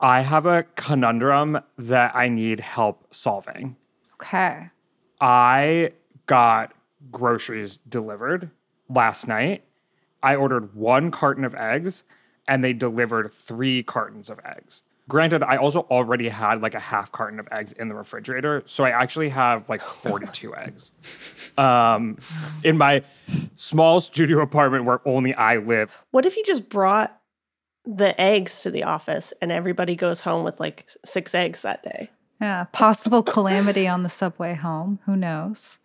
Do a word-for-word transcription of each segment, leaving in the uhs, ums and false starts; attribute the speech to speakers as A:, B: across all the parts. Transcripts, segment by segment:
A: I have a conundrum that I need help solving.
B: Okay.
A: I got groceries delivered last night. I ordered one carton of eggs, and they delivered three cartons of eggs. Granted, I also already had like a half carton of eggs in the refrigerator, so I actually have like forty-two eggs. Um, in my small studio apartment where only I live.
C: What if you just brought the eggs to the office and everybody goes home with like six eggs that day?
B: Yeah, possible calamity on the subway home. Who knows?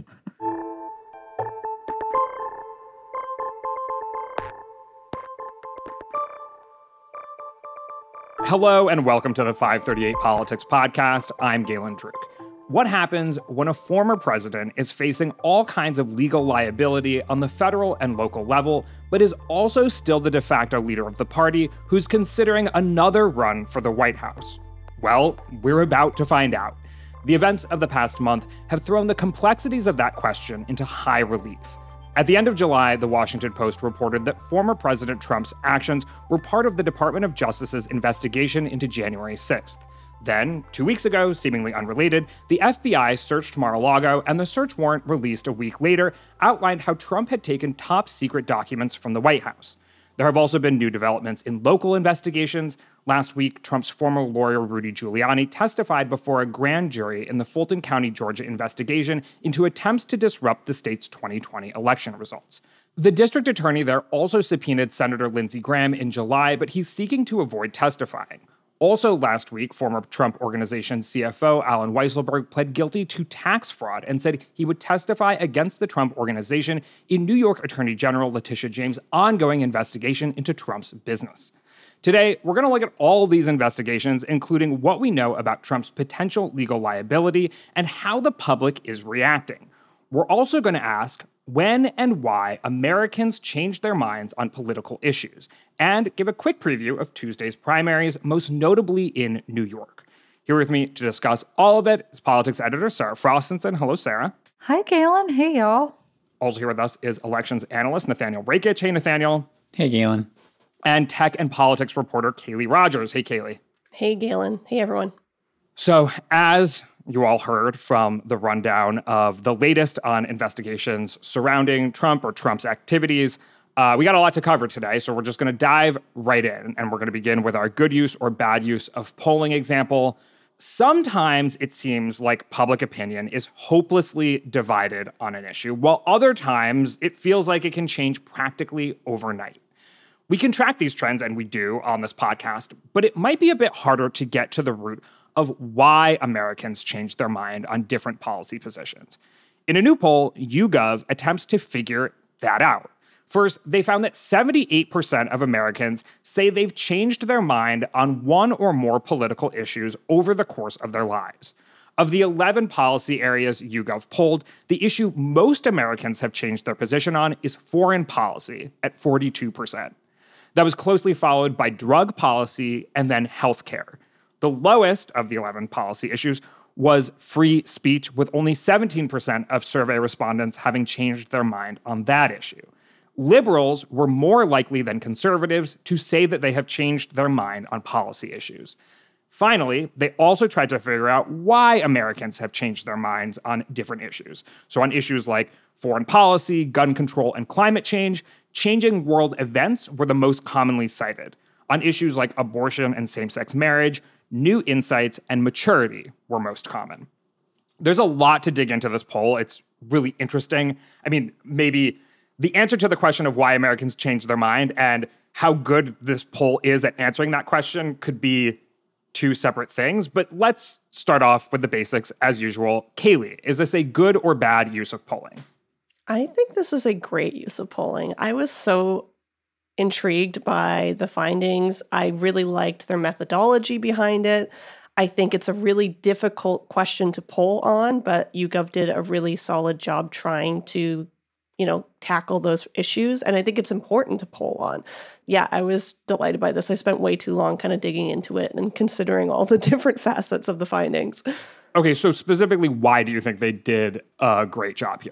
A: Hello and welcome to the five thirty-eight Politics Podcast. I'm Galen Druk. What happens when a former president is facing all kinds of legal liability on the federal and local level, but is also still the de facto leader of the party who's considering another run for the White House? Well, we're about to find out. The events of the past month have thrown the complexities of that question into high relief. At the end of July, The Washington Post reported that former President Trump's actions were part of the Department of Justice's investigation into January sixth. Then, two weeks ago, seemingly unrelated, the F B I searched Mar-a-Lago, and the search warrant released a week later outlined how Trump had taken top-secret documents from the White House. There have also been new developments in local investigations. Last week, Trump's former lawyer Rudy Giuliani testified before a grand jury in the Fulton County, Georgia investigation into attempts to disrupt the state's twenty twenty election results. The district attorney there also subpoenaed Senator Lindsey Graham in July, but he's seeking to avoid testifying. Also last week, former Trump Organization C F O Allen Weisselberg pled guilty to tax fraud and said he would testify against the Trump Organization in New York Attorney General Letitia James' ongoing investigation into Trump's business. Today, we're going to look at all these investigations, including what we know about Trump's potential legal liability and how the public is reacting. We're also going to ask when and why Americans change their minds on political issues, and give a quick preview of Tuesday's primaries, most notably in New York. Here with me to discuss all of it is politics editor Sarah Frostenson. Hello, Sarah.
B: Hi, Galen. Hey, y'all.
A: Also here with us is elections analyst Nathaniel Rakich. Hey, Nathaniel.
D: Hey, Galen.
A: And tech and politics reporter Kaylee Rogers. Hey, Kaylee.
C: Hey, Galen. Hey, everyone.
A: So, as you all heard from the rundown of the latest on investigations surrounding Trump or Trump's activities, uh, we got a lot to cover today, so we're just going to dive right in, and we're going to begin with our good use or bad use of polling example. Sometimes it seems like public opinion is hopelessly divided on an issue, while other times it feels like it can change practically overnight. We can track these trends, and we do on this podcast, but it might be a bit harder to get to the root of why Americans change their mind on different policy positions. In a new poll, YouGov attempts to figure that out. First, they found that seventy-eight percent of Americans say they've changed their mind on one or more political issues over the course of their lives. Of the eleven policy areas YouGov polled, the issue most Americans have changed their position on is foreign policy at forty-two percent. That was closely followed by drug policy and then healthcare. The lowest of the eleven policy issues was free speech, with only seventeen percent of survey respondents having changed their mind on that issue. Liberals were more likely than conservatives to say that they have changed their mind on policy issues. Finally, they also tried to figure out why Americans have changed their minds on different issues. So on issues like foreign policy, gun control, and climate change, changing world events were the most commonly cited. On issues like abortion and same-sex marriage, new insights and maturity were most common. There's a lot to dig into this poll. It's really interesting. I mean, maybe the answer to the question of why Americans change their mind and how good this poll is at answering that question could be two separate things. But let's start off with the basics as usual. Kaylee, is this a good or bad use of polling?
C: I think this is a great use of polling. I was so intrigued by the findings. I really liked their methodology behind it. I think it's a really difficult question to poll on, but YouGov did a really solid job trying to, you know, tackle those issues. And I think it's important to poll on. Yeah, I was delighted by this. I spent way too long kind of digging into it and considering all the different facets of the findings.
A: Okay, so specifically, why do you think they did a great job here?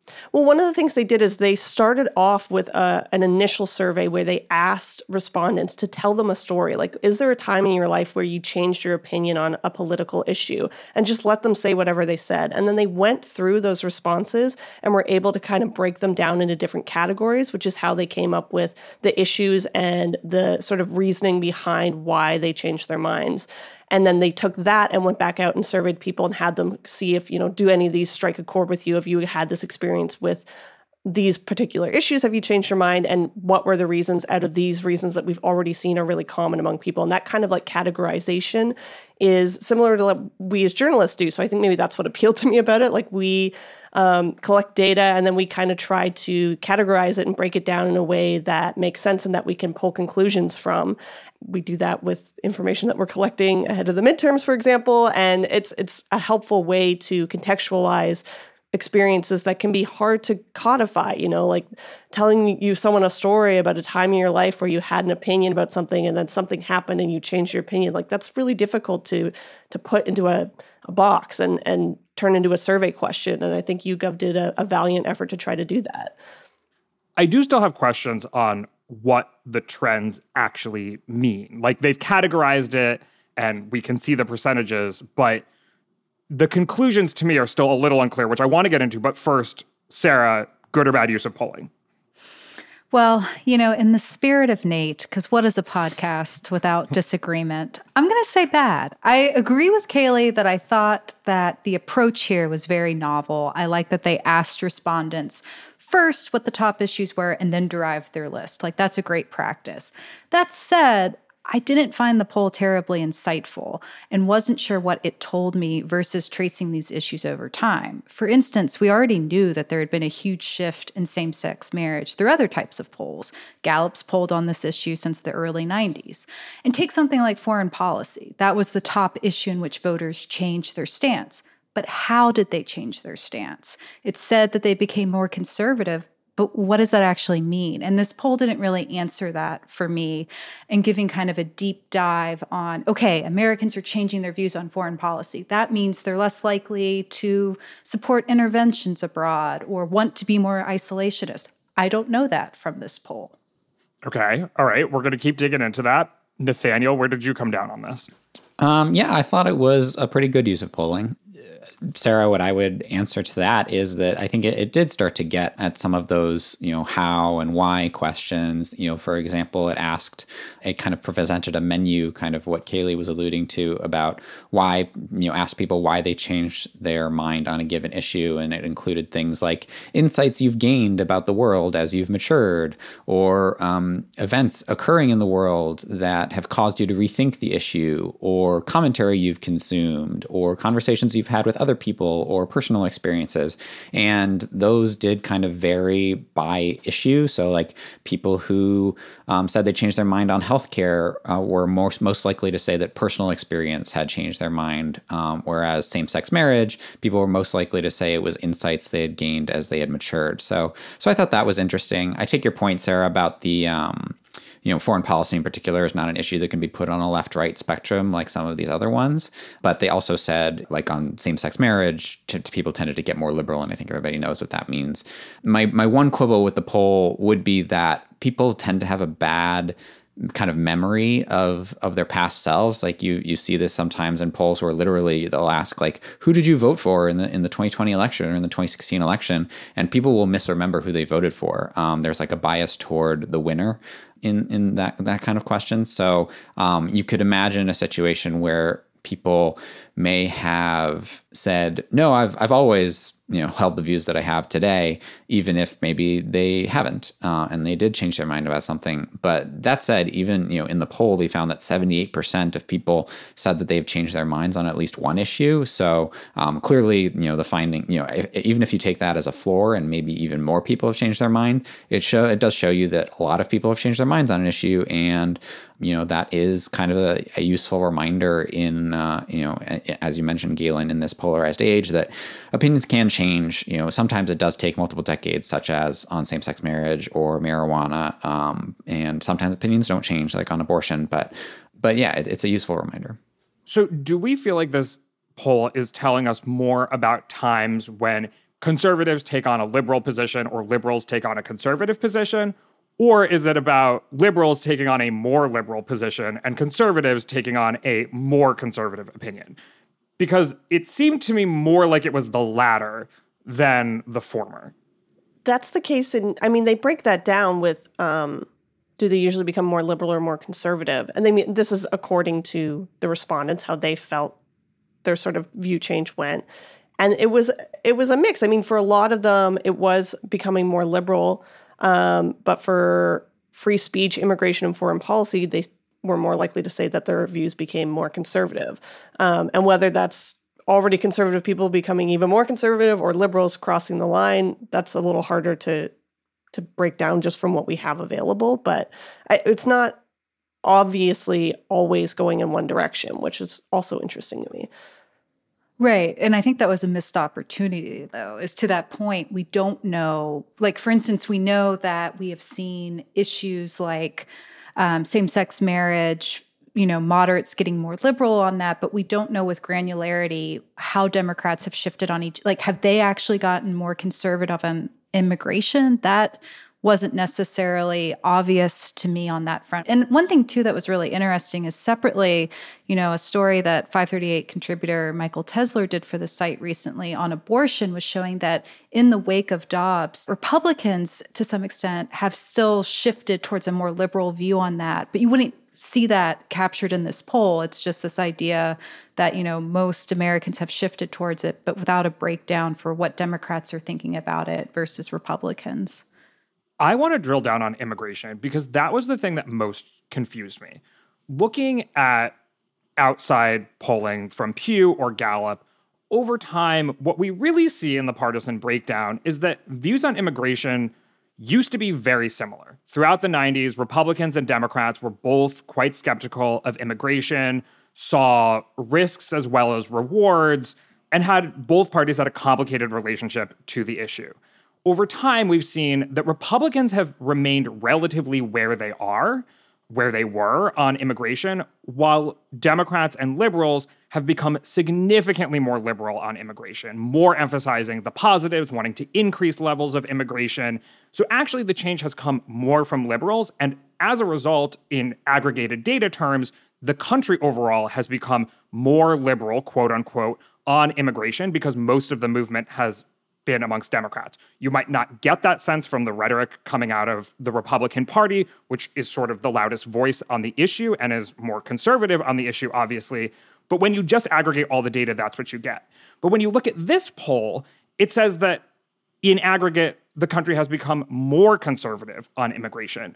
C: Well, one of the things they did is they started off with a, an initial survey where they asked respondents to tell them a story. Like, is there a time in your life where you changed your opinion on a political issue? And just let them say whatever they said. And then they went through those responses and were able to kind of break them down into different categories, which is how they came up with the issues and the sort of reasoning behind why they changed their minds. And then they took that and went back out and surveyed people and had them see if, you know, do any of these strike a chord with you? If you had this experience with these particular issues, have you changed your mind? And what were the reasons out of these reasons that we've already seen are really common among people? And that kind of like categorization is similar to what we as journalists do. So I think maybe that's what appealed to me about it. Like we um, collect data and then we kind of try to categorize it and break it down in a way that makes sense and that we can pull conclusions from. We do that with information that we're collecting ahead of the midterms, for example, and it's it's a helpful way to contextualize experiences that can be hard to codify, you know, like telling you someone a story about a time in your life where you had an opinion about something and then something happened and you changed your opinion. Like that's really difficult to to put into a, a box and and turn into a survey question. And I think YouGov did a, a valiant effort to try to do that.
A: I do still have questions on what the trends actually mean. Like they've categorized it and we can see the percentages, but the conclusions to me are still a little unclear, which I want to get into. But first, Sarah, good or bad use of polling?
B: Well, you know, in the spirit of Nate, because what is a podcast without disagreement? I'm going to say bad. I agree with Kaylee that I thought that the approach here was very novel. I like that they asked respondents first what the top issues were and then derived their list. Like, that's a great practice. That said, I didn't find the poll terribly insightful and wasn't sure what it told me versus tracing these issues over time. For instance, we already knew that there had been a huge shift in same-sex marriage through other types of polls. Gallup's polled on this issue since the early nineties. And take something like foreign policy. That was the top issue in which voters changed their stance. But how did they change their stance? It's said that they became more conservative, but what does that actually mean? And this poll didn't really answer that for me, and giving kind of a deep dive on, okay, Americans are changing their views on foreign policy. That means they're less likely to support interventions abroad or want to be more isolationist. I don't know that from this poll.
A: Okay. All right. We're going to keep digging into that. Nathaniel, where did you come down on this?
D: Um, yeah, I thought it was a pretty good use of polling. Sarah, what I would answer to that is that I think it, it did start to get at some of those, you know, how and why questions. You know, for example, it asked, it kind of presented a menu, kind of what Kaylee was alluding to about why, you know, asked people why they changed their mind on a given issue. And it included things like insights you've gained about the world as you've matured, or um, events occurring in the world that have caused you to rethink the issue, or commentary you've consumed, or conversations you've had with other people, or personal experiences. And those did kind of vary by issue. So like people who um, said they changed their mind on healthcare uh, were most, most likely to say that personal experience had changed their mind. Um, whereas same-sex marriage, people were most likely to say it was insights they had gained as they had matured. So, so I thought that was interesting. I take your point, Sarah, about the, um, you know, foreign policy in particular is not an issue that can be put on a left-right spectrum like some of these other ones. But they also said, like on same-sex marriage, t- people tended to get more liberal, and I think everybody knows what that means. My my one quibble with the poll would be that people tend to have a bad kind of memory of of their past selves. Like you you see this sometimes in polls where literally they'll ask, like, who did you vote for in the in the twenty twenty election or in the twenty sixteen election? And people will misremember who they voted for. Um, there's like a bias toward the winner in in that that kind of question. So um, you could imagine a situation where people may have said, no, I've I've always, you know, held the views that I have today, even if maybe they haven't, uh, and they did change their mind about something. But that said, even, you know, in the poll, they found that seventy-eight percent of people said that they've changed their minds on at least one issue. So um, clearly, you know, the finding, you know, if, even if you take that as a floor, and maybe even more people have changed their mind, it show it does show you that a lot of people have changed their minds on an issue, and you know, that is kind of a, a useful reminder in, uh, you know, as you mentioned, Galen, in this polarized age, that opinions can change. You know, sometimes it does take multiple decades, such as on same-sex marriage or marijuana, um, and sometimes opinions don't change, like on abortion. But, but yeah, it, it's a useful reminder.
A: So do we feel like this poll is telling us more about times when conservatives take on a liberal position or liberals take on a conservative position? Or is it about liberals taking on a more liberal position and conservatives taking on a more conservative opinion? Because it seemed to me more like it was the latter than the former.
C: That's the case in, I mean, they break that down with, um, do they usually become more liberal or more conservative? And they mean, this is according to the respondents, how they felt their sort of view change went. And it was it was a mix. I mean, for a lot of them, it was becoming more liberal. Um, but for free speech, immigration, and foreign policy, they were more likely to say that their views became more conservative. Um, and whether that's already conservative people becoming even more conservative or liberals crossing the line, that's a little harder to to break down just from what we have available. But I, it's not obviously always going in one direction, which is also interesting to me.
B: Right. And I think that was a missed opportunity, though, is to that point, we don't know. Like, for instance, we know that we have seen issues like um, same-sex marriage, you know, moderates getting more liberal on that, but we don't know with granularity how Democrats have shifted on each. Like, have they actually gotten more conservative on immigration? That wasn't necessarily obvious to me on that front. And one thing, too, that was really interesting is separately, you know, a story that five thirty-eight contributor Michael Tesler did for the site recently on abortion was showing that in the wake of Dobbs, Republicans, to some extent, have still shifted towards a more liberal view on that. But you wouldn't see that captured in this poll. It's just this idea that, you know, most Americans have shifted towards it, but without a breakdown for what Democrats are thinking about it versus Republicans.
A: I want to drill down on immigration because that was the thing that most confused me. Looking at outside polling from Pew or Gallup, over time, what we really see in the partisan breakdown is that views on immigration used to be very similar. Throughout the nineties, Republicans and Democrats were both quite skeptical of immigration, saw risks as well as rewards, and had both parties had a complicated relationship to the issue. Over time, we've seen that Republicans have remained relatively where they are, where they were on immigration, while Democrats and liberals have become significantly more liberal on immigration, more emphasizing the positives, wanting to increase levels of immigration. So actually, the change has come more from liberals. And as a result, in aggregated data terms, the country overall has become more liberal, quote unquote, on immigration because most of the movement has been amongst Democrats. You might not get that sense from the rhetoric coming out of the Republican Party, which is sort of the loudest voice on the issue and is more conservative on the issue, obviously. But when you just aggregate all the data, that's what you get. But when you look at this poll, it says that in aggregate, the country has become more conservative on immigration.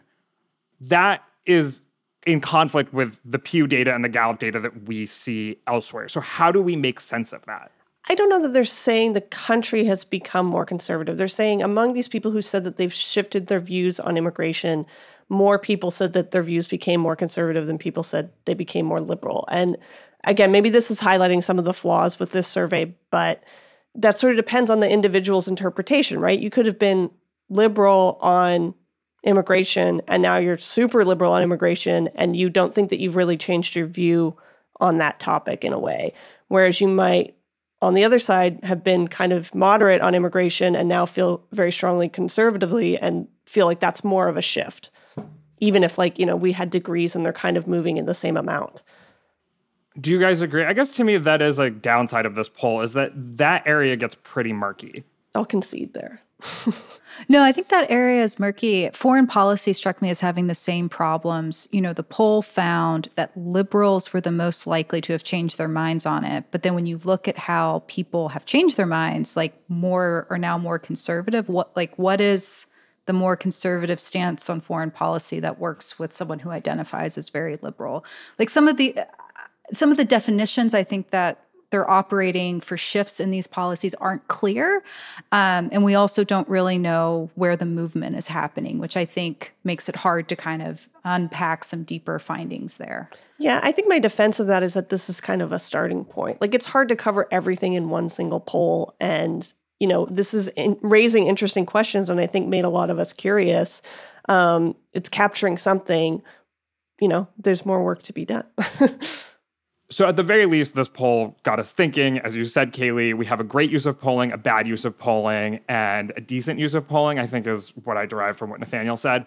A: That is in conflict with the Pew data and the Gallup data that we see elsewhere. So how do we make sense of that?
C: I don't know that they're saying the country has become more conservative. They're saying among these people who said that they've shifted their views on immigration, more people said that their views became more conservative than people said they became more liberal. And again, maybe this is highlighting some of the flaws with this survey, but that sort of depends on the individual's interpretation, right? You could have been liberal on immigration and now you're super liberal on immigration and you don't think that you've really changed your view on that topic in a way. Whereas you might, on the other side, have been kind of moderate on immigration and now feel very strongly conservatively and feel like that's more of a shift, even if, like, you know, we had degrees and they're kind of moving in the same amount.
A: Do you guys agree? I guess to me, that is a downside of this poll is that that area gets pretty murky.
C: I'll concede there.
B: No, I think that area is murky. Foreign policy struck me as having the same problems. You know, the poll found that liberals were the most likely to have changed their minds on it. But then when you look at how people have changed their minds, like more are now more conservative, what like what is the more conservative stance on foreign policy that works with someone who identifies as very liberal? Like some of the some of the definitions, I think that they're operating for shifts in these policies aren't clear. Um, and we also don't really know where the movement is happening, which I think makes it hard to kind of unpack some deeper findings there.
C: Yeah, I think my defense of that is that this is kind of a starting point. Like, it's hard to cover everything in one single poll. And, you know, this is in raising interesting questions and I think made a lot of us curious. Um, it's capturing something, you know, there's more work to be done.
A: So at the very least, this poll got us thinking. As you said, Kaylee, we have a great use of polling, a bad use of polling, and a decent use of polling, I think is what I derived from what Nathaniel said.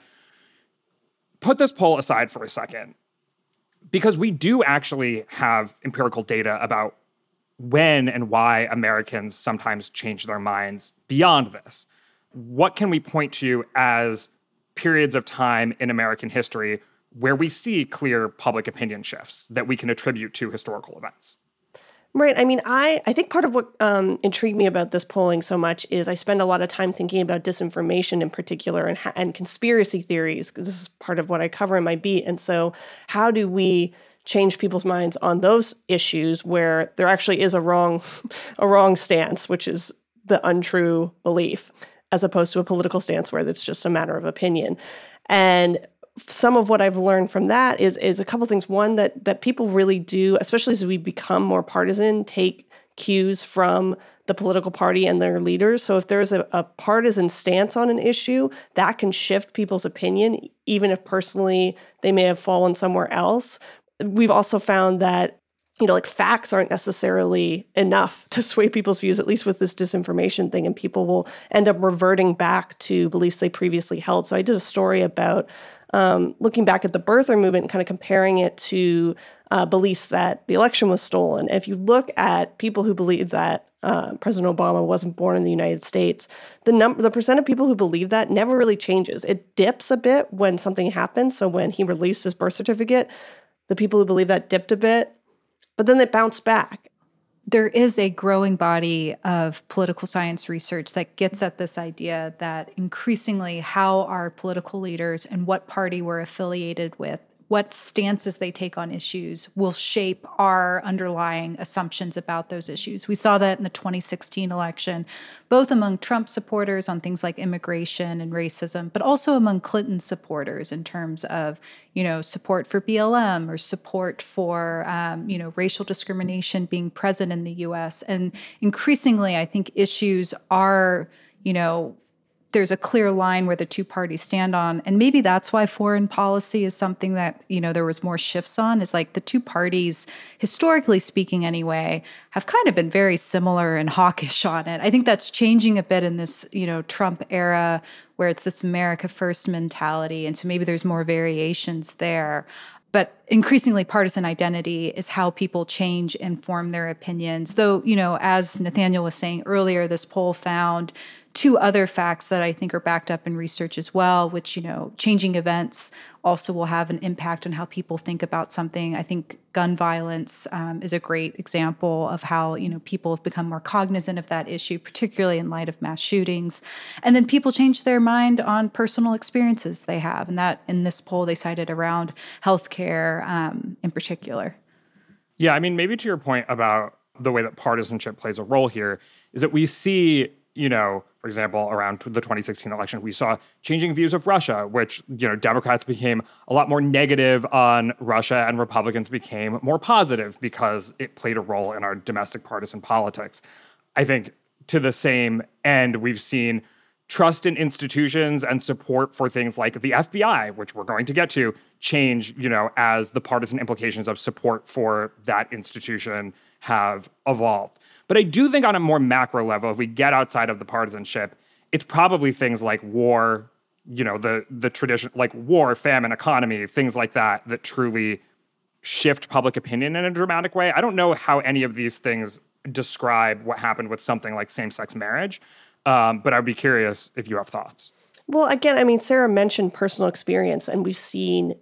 A: Put this poll aside for a second, because we do actually have empirical data about when and why Americans sometimes change their minds beyond this. What can we point to as periods of time in American history where we see clear public opinion shifts that we can attribute to historical events?
C: Right. I mean, I, I think part of what um, intrigued me about this polling so much is I spend a lot of time thinking about disinformation in particular and, and conspiracy theories. This is part of what I cover in my beat. And so how do we change people's minds on those issues where there actually is a wrong, a wrong stance, which is the untrue belief, as opposed to a political stance where it's just a matter of opinion. And some of what I've learned from that is is a couple things. One, that that people really do, especially as we become more partisan, take cues from the political party and their leaders. So if there's a, a partisan stance on an issue, that can shift people's opinion, even if personally they may have fallen somewhere else. We've also found that, you know, like facts aren't necessarily enough to sway people's views, at least with this disinformation thing, and people will end up reverting back to beliefs they previously held. So I did a story about um, looking back at the birther movement and kind of comparing it to uh, beliefs that the election was stolen. If you look at people who believe that uh, President Obama wasn't born in the United States, the number, the percent of people who believe that never really changes. It dips a bit when something happens. So when he released his birth certificate, the people who believe that dipped a bit, but then it bounced back.
B: There is a growing body of political science research that gets at this idea that increasingly how our political leaders and what party we're affiliated with, what stances they take on issues will shape our underlying assumptions about those issues. We saw that in the twenty sixteen election, both among Trump supporters on things like immigration and racism, but also among Clinton supporters in terms of, you know, support for B L M or support for, um, you know, racial discrimination being present in the U S. And increasingly, I think issues are, you know, there's a clear line where the two parties stand on. And maybe that's why foreign policy is something that, you know, there was more shifts on, is like the two parties, historically speaking anyway, have kind of been very similar and hawkish on it. I think that's changing a bit in this, you know, Trump era where it's this America First mentality. And so maybe there's more variations there. But increasingly, partisan identity is how people change and form their opinions. Though, you know, as Nathaniel was saying earlier, this poll found two other facts that I think are backed up in research as well, which, you know, changing events also will have an impact on how people think about something. I think gun violence um, is a great example of how, you know, people have become more cognizant of that issue, particularly in light of mass shootings. And then people change their mind on personal experiences they have. And that, in this poll, they cited around healthcare um, in particular.
A: Yeah, I mean, maybe to your point about the way that partisanship plays a role here, is that we see, you know, for example, around the twenty sixteen election, we saw changing views of Russia, which, you know, Democrats became a lot more negative on Russia and Republicans became more positive because it played a role in our domestic partisan politics. I think to the same end, we've seen trust in institutions and support for things like the F B I, which we're going to get to, change, you know, as the partisan implications of support for that institution have evolved. But I do think on a more macro level, if we get outside of the partisanship, it's probably things like war, you know, the the tradition, like war, famine, economy, things like that, that truly shift public opinion in a dramatic way. I don't know how any of these things describe what happened with something like same-sex marriage, um, but I'd be curious if you have thoughts.
C: Well, again, I mean, Sarah mentioned personal experience, and we've seen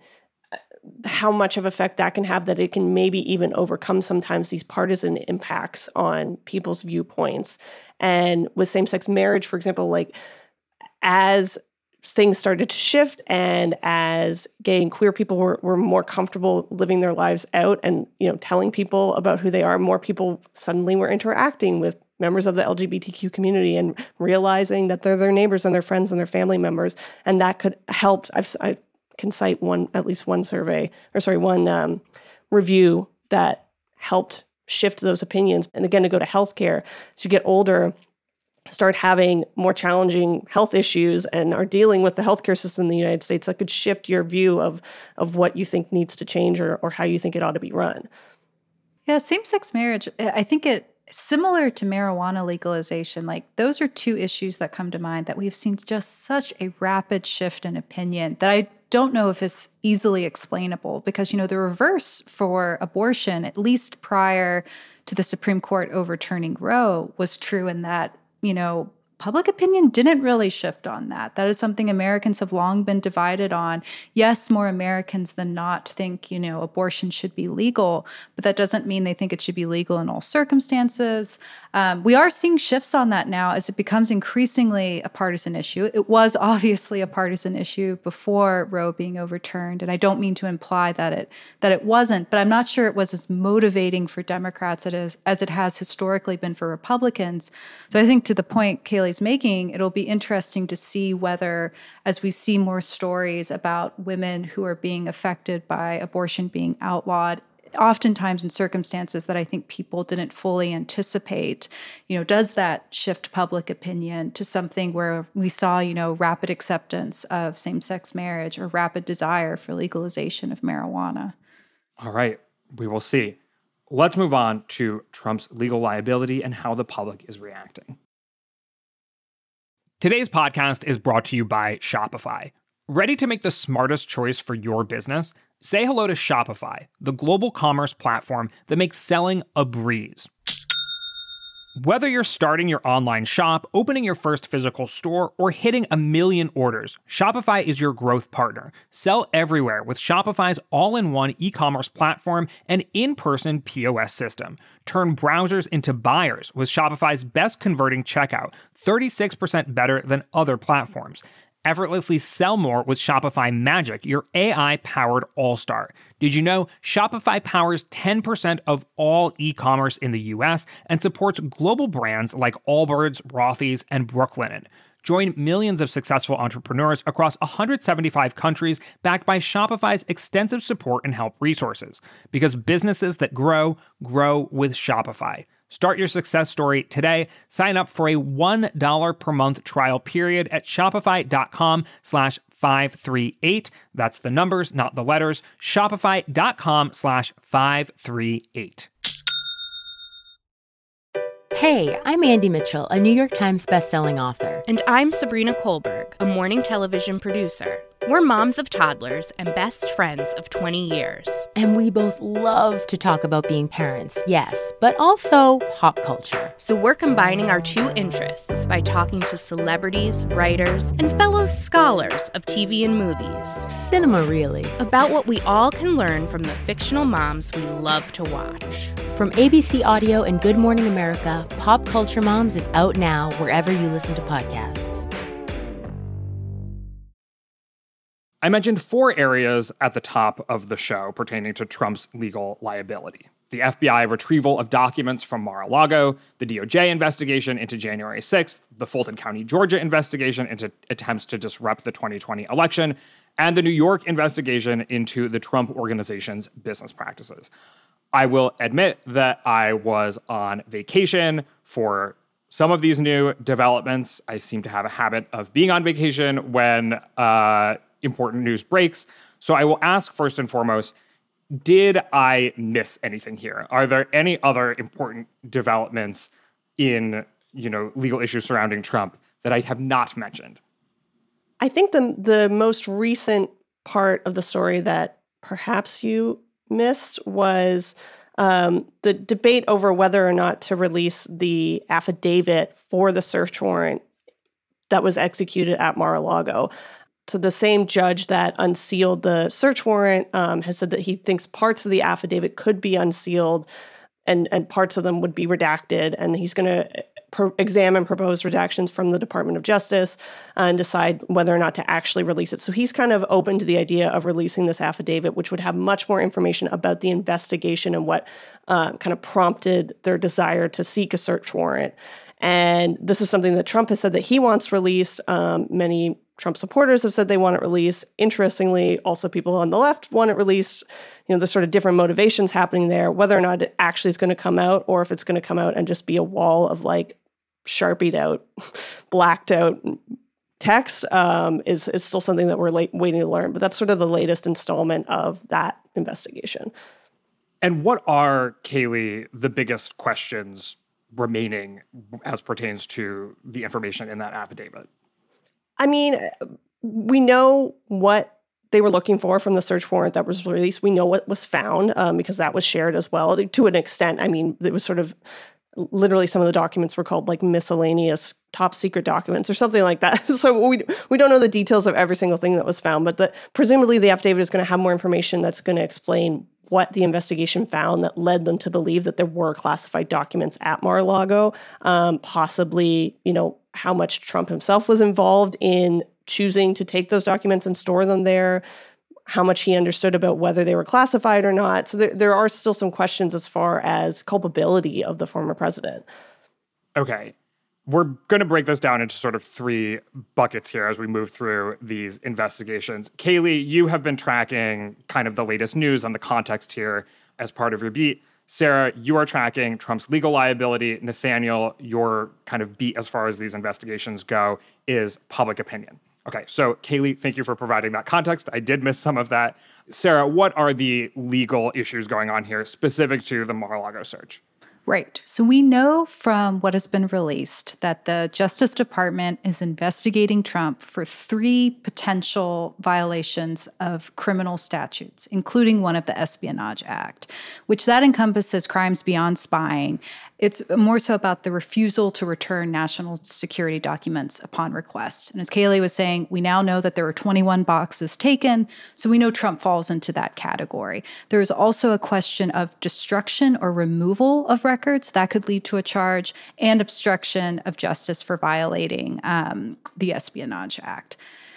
C: how much of effect that can have, that it can maybe even overcome sometimes these partisan impacts on people's viewpoints. And with same-sex marriage, for example, like as things started to shift and as gay and queer people were, were more comfortable living their lives out and, you know, telling people about who they are, more people suddenly were interacting with members of the L G B T Q community and realizing that they're their neighbors and their friends and their family members. And that could help. I've, I can cite one, at least one survey, or sorry, one um, review that helped shift those opinions. And again, to go to healthcare, as you get older, start having more challenging health issues and are dealing with the healthcare system in the United States, that could shift your view of, of what you think needs to change or, or how you think it ought to be run.
B: Yeah, same-sex marriage, I think it similar to marijuana legalization, like those are two issues that come to mind that we've seen just such a rapid shift in opinion that I don't know if it's easily explainable because, you know, the reverse for abortion, at least prior to the Supreme Court overturning Roe, was true in that, you know, public opinion didn't really shift on that. That is something Americans have long been divided on. Yes, more Americans than not think, you know, abortion should be legal, but that doesn't mean they think it should be legal in all circumstances. Um, we are seeing shifts on that now as it becomes increasingly a partisan issue. It was obviously a partisan issue before Roe being overturned, and I don't mean to imply that it that it wasn't, but I'm not sure it was as motivating for Democrats as it, is, as it has historically been for Republicans. So I think to the point Kaylee's making, it'll be interesting to see whether, as we see more stories about women who are being affected by abortion being outlawed, oftentimes in circumstances that I think people didn't fully anticipate, you know, does that shift public opinion to something where we saw, you know, rapid acceptance of same-sex marriage or rapid desire for legalization of marijuana?
A: All right, we will see. Let's move on to Trump's legal liability and how the public is reacting. Today's podcast is brought to you by Shopify. Ready to make the smartest choice for your business? Say hello to Shopify, the global commerce platform that makes selling a breeze. Whether you're starting your online shop, opening your first physical store, or hitting a million orders, Shopify is your growth partner. Sell everywhere with Shopify's all-in-one e-commerce platform and in-person P O S system. Turn browsers into buyers with Shopify's best converting checkout, thirty-six percent better than other platforms. Effortlessly sell more with Shopify Magic, your A I-powered all-star. Did you know Shopify powers ten percent of all e-commerce in the U S and supports global brands like Allbirds, Rothy's, and Brooklinen? Join millions of successful entrepreneurs across one hundred seventy-five countries backed by Shopify's extensive support and help resources. Because businesses that grow, grow with Shopify. Start your success story today. Sign up for a one dollar per month trial period at shopify.com slash 538. That's the numbers, not the letters. Shopify.com slash 538.
E: Hey, I'm Andy Mitchell, a New York Times bestselling author.
F: And I'm Sabrina Kohlberg, a morning television producer. We're moms of toddlers and best friends of twenty years.
E: And we both love to talk about being parents, yes, but also pop culture.
F: So we're combining our two interests by talking to celebrities, writers, and fellow scholars of T V and movies.
E: Cinema, really.
F: About what we all can learn from the fictional moms we love to watch.
E: From A B C Audio and Good Morning America, Pop Culture Moms is out now wherever you listen to podcasts.
A: I mentioned four areas at the top of the show pertaining to Trump's legal liability. The F B I retrieval of documents from Mar-a-Lago, the D O J investigation into January sixth, the Fulton County, Georgia investigation into attempts to disrupt the twenty twenty election, and the New York investigation into the Trump Organization's business practices. I will admit that I was on vacation for some of these new developments. I seem to have a habit of being on vacation when uh, important news breaks. So I will ask first and foremost, did I miss anything here? Are there any other important developments in, you know, legal issues surrounding Trump that I have not mentioned?
C: I think the the most recent part of the story that perhaps you missed was um, the debate over whether or not to release the affidavit for the search warrant that was executed at Mar-a-Lago. So the same judge that unsealed the search warrant um, has said that he thinks parts of the affidavit could be unsealed and, and parts of them would be redacted. And he's going to pro- examine proposed redactions from the Department of Justice and decide whether or not to actually release it. So he's kind of open to the idea of releasing this affidavit, which would have much more information about the investigation and what uh, kind of prompted their desire to seek a search warrant. And this is something that Trump has said that he wants released. Um, many Trump supporters have said they want it released. Interestingly, also people on the left want it released. You know, there's sort of different motivations happening there, whether or not it actually is going to come out or if it's going to come out and just be a wall of like Sharpied out, blacked out text um, is, is still something that we're late, waiting to learn. But that's sort of the latest installment of that investigation.
A: And what are, Kayleigh, the biggest questions remaining as pertains to the information in that affidavit?
C: I mean, we know what they were looking for from the search warrant that was released. We know what was found um, because that was shared as well to an extent. I mean, it was sort of literally some of the documents were called like miscellaneous top secret documents or something like that. So we we don't know the details of every single thing that was found, but the, presumably the affidavit is going to have more information that's going to explain what the investigation found that led them to believe that there were classified documents at Mar-a-Lago, um, possibly, you know, how much Trump himself was involved in choosing to take those documents and store them there, how much he understood about whether they were classified or not. So there, there are still some questions as far as culpability of the former president.
A: Okay. We're going to break this down into sort of three buckets here as we move through these investigations. Kayleigh, you have been tracking kind of the latest news on the context here as part of your beat. Sarah, you are tracking Trump's legal liability. Nathaniel, your kind of beat as far as these investigations go is public opinion. Okay, so Kayleigh, thank you for providing that context. I did miss some of that. Sarah, what are the legal issues going on here specific to the Mar-a-Lago search?
B: Right. So we know from what has been released that the Justice Department is investigating Trump for three potential violations of criminal statutes, including one of the Espionage Act, which that encompasses crimes beyond spying. It's more so about the refusal to return national security documents upon request. And as Kayleigh was saying, we now know that there were twenty-one boxes taken, so we know Trump falls into that category. There is also a question of destruction or removal of records that could lead to a charge, and obstruction of justice for violating um, the Espionage Act.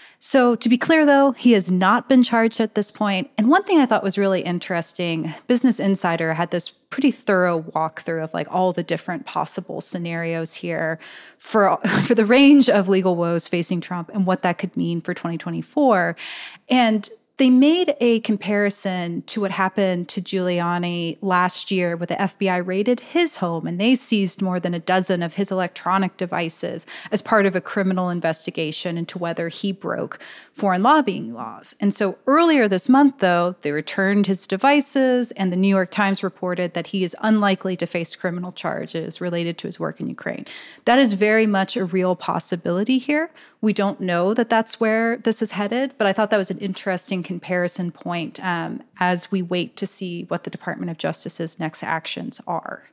B: So to be clear, though, he has not been charged at this point. And one thing I thought was really interesting, Business Insider had this pretty thorough walkthrough of like all the different possible scenarios here for, for the range of legal woes facing Trump and what that could mean for twenty twenty-four. And they made a comparison to what happened to Giuliani last year, where the F B I raided his home and they seized more than a dozen of his electronic devices as part of a criminal investigation into whether he broke foreign lobbying laws. And so earlier this month, though, they returned his devices, and the New York Times reported that he is unlikely to face criminal charges related to his work in Ukraine. That is very much a real possibility here. We don't know that that's where this is headed, but I thought that was an interesting comparison point um, as we wait to see what the Department of Justice's next actions are.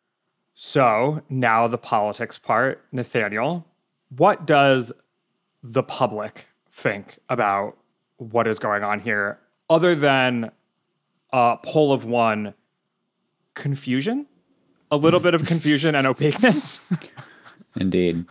A: So now the politics part. Nathaniel, what does the public think about what is going on here, other than a poll of one, confusion? A little bit of confusion and opaqueness?
D: Indeed.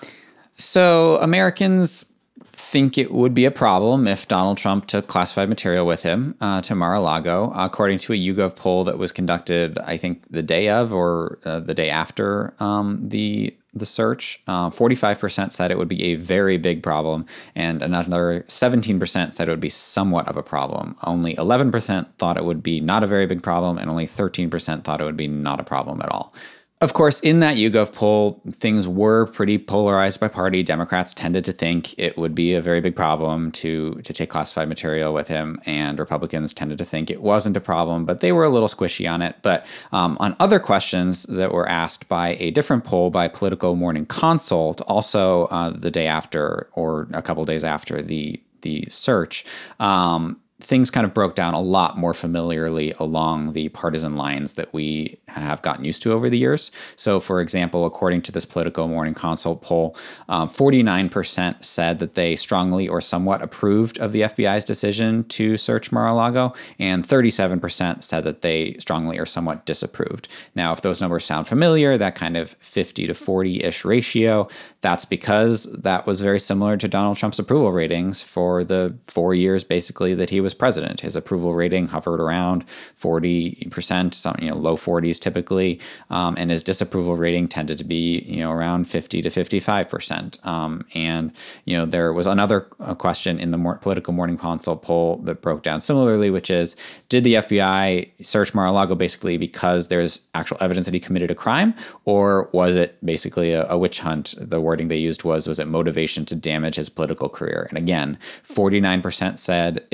D: So Americans think it would be a problem if Donald Trump took classified material with him uh, to Mar-a-Lago. According to a YouGov poll that was conducted, I think, the day of or uh, the day after um, the the search, uh, forty-five percent said it would be a very big problem, and another seventeen percent said it would be somewhat of a problem. Only eleven percent thought it would be not a very big problem, and only thirteen percent thought it would be not a problem at all. Of course, in that YouGov poll, things were pretty polarized by party. Democrats tended to think it would be a very big problem to, to take classified material with him, and Republicans tended to think it wasn't a problem, but they were a little squishy on it. But um, on other questions that were asked by a different poll by Politico Morning Consult, also uh, the day after or a couple days after the, the search, um, things kind of broke down a lot more familiarly along the partisan lines that we have gotten used to over the years. So, for example, according to this Politico Morning Consult poll, um, forty-nine percent said that they strongly or somewhat approved of the F B I's decision to search Mar-a-Lago, and thirty-seven percent said that they strongly or somewhat disapproved. Now, if those numbers sound familiar, that kind of fifty to forty-ish ratio, that's because that was very similar to Donald Trump's approval ratings for the four years, basically, that he was president. His approval rating hovered around forty percent, some, you know, low forties typically, um, and his disapproval rating tended to be, you know, around fifty to fifty-five percent. Um, and, you know, there was another question in the more Political Morning Consult poll that broke down similarly, which is, did the F B I search Mar-a-Lago basically because there's actual evidence that he committed a crime, or was it basically a, a witch hunt? The wording they used was, was it motivation to damage his political career? And again, forty-nine percent said it was because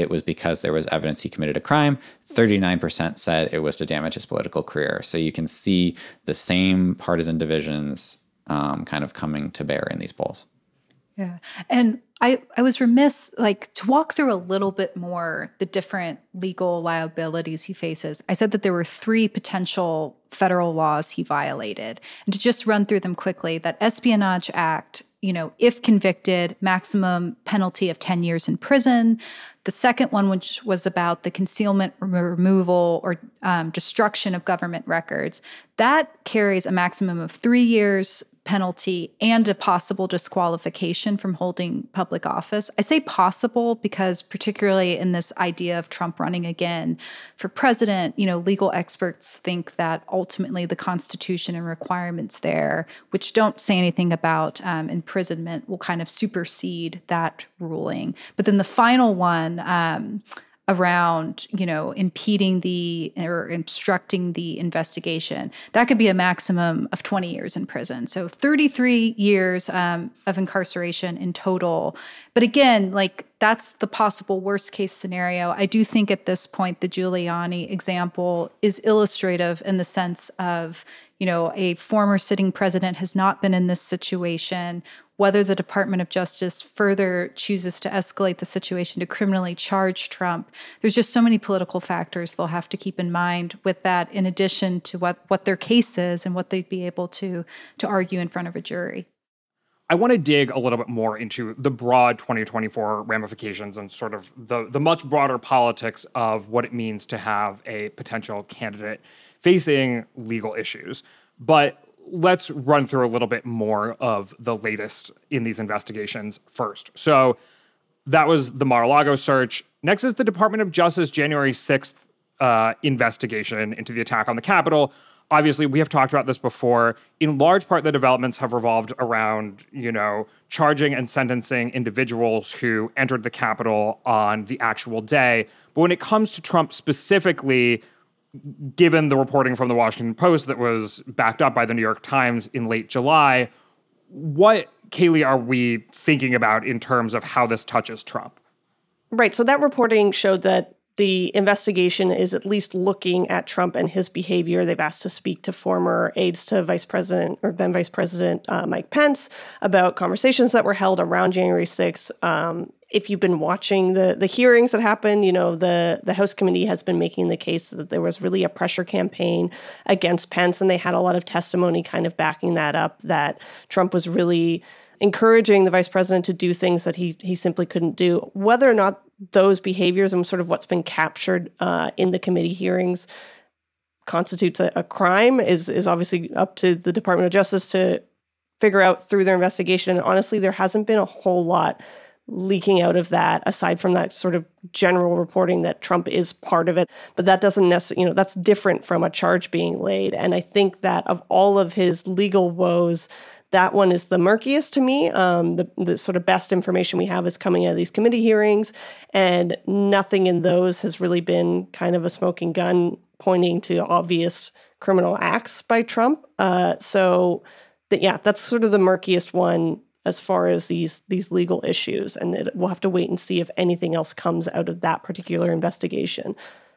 D: because there was evidence he committed a crime. thirty-nine percent said it was to damage his political career. So you can see the same partisan divisions um, kind of coming to bear in these polls.
B: Yeah. And I, I was remiss, like, to walk through a little bit more the different legal liabilities he faces. I said that there were three potential federal laws he violated. And to just run through them quickly, that Espionage Act, you know, if convicted, maximum penalty of ten years in prison. The second one, which was about the concealment, removal, or um, destruction of government records, that carries a maximum of three years penalty and a possible disqualification from holding public office. I say possible because particularly in this idea of Trump running again for president, you know, legal experts think that ultimately the Constitution and requirements there, which don't say anything about um, imprisonment, will kind of supersede that ruling. But then the final one, um, around, you know, impeding the or obstructing the investigation, that could be a maximum of twenty years in prison. So thirty-three years um, of incarceration in total. But again, like, that's the possible worst case scenario. I do think at this point, the Giuliani example is illustrative in the sense of, you know, a former sitting president has not been in this situation. Whether the Department of Justice further chooses to escalate the situation to criminally charge Trump, there's just so many political factors they'll have to keep in mind with that, in addition to what, what their case is and what they'd be able to, to argue in front of a jury.
A: I want to dig a little bit more into the broad twenty twenty-four ramifications and sort of the, the much broader politics of what it means to have a potential candidate facing legal issues. But let's run through a little bit more of the latest in these investigations first. So that was the Mar-a-Lago search. Next is the Department of Justice January sixth uh, investigation into the attack on the Capitol. Obviously, we have talked about this before. In large part, the developments have revolved around, you know, charging and sentencing individuals who entered the Capitol on the actual day. But when it comes to Trump specifically, given the reporting from the Washington Post that was backed up by the New York Times in late July, what, Kaylee, are we thinking about in terms of how this touches Trump?
C: Right. So that reporting showed that the investigation is at least looking at Trump and his behavior. They've asked to speak to former aides to Vice President or then Vice President uh, Mike Pence about conversations that were held around January sixth. Um, if you've been watching the the hearings that happened, you know, the, the House committee has been making the case that there was really a pressure campaign against Pence, and they had a lot of testimony kind of backing that up, that Trump was really encouraging the vice president to do things that he he simply couldn't do. Whether or not those behaviors and sort of what's been captured uh, in the committee hearings constitutes a, a crime is is obviously up to the Department of Justice to figure out through their investigation. And honestly, there hasn't been a whole lot leaking out of that, aside from that sort of general reporting that Trump is part of it. But that doesn't necessarily, you know, that's different from a charge being laid. And I think that of all of his legal woes, that one is the murkiest to me. Um, the, the sort of best information we have is coming out of these committee hearings, and nothing in those has really been kind of a smoking gun pointing to obvious criminal acts by Trump. Uh, so, that, yeah, that's sort of the murkiest one as far as these these legal issues, and it, we'll have to wait and see if anything else comes out of that particular investigation.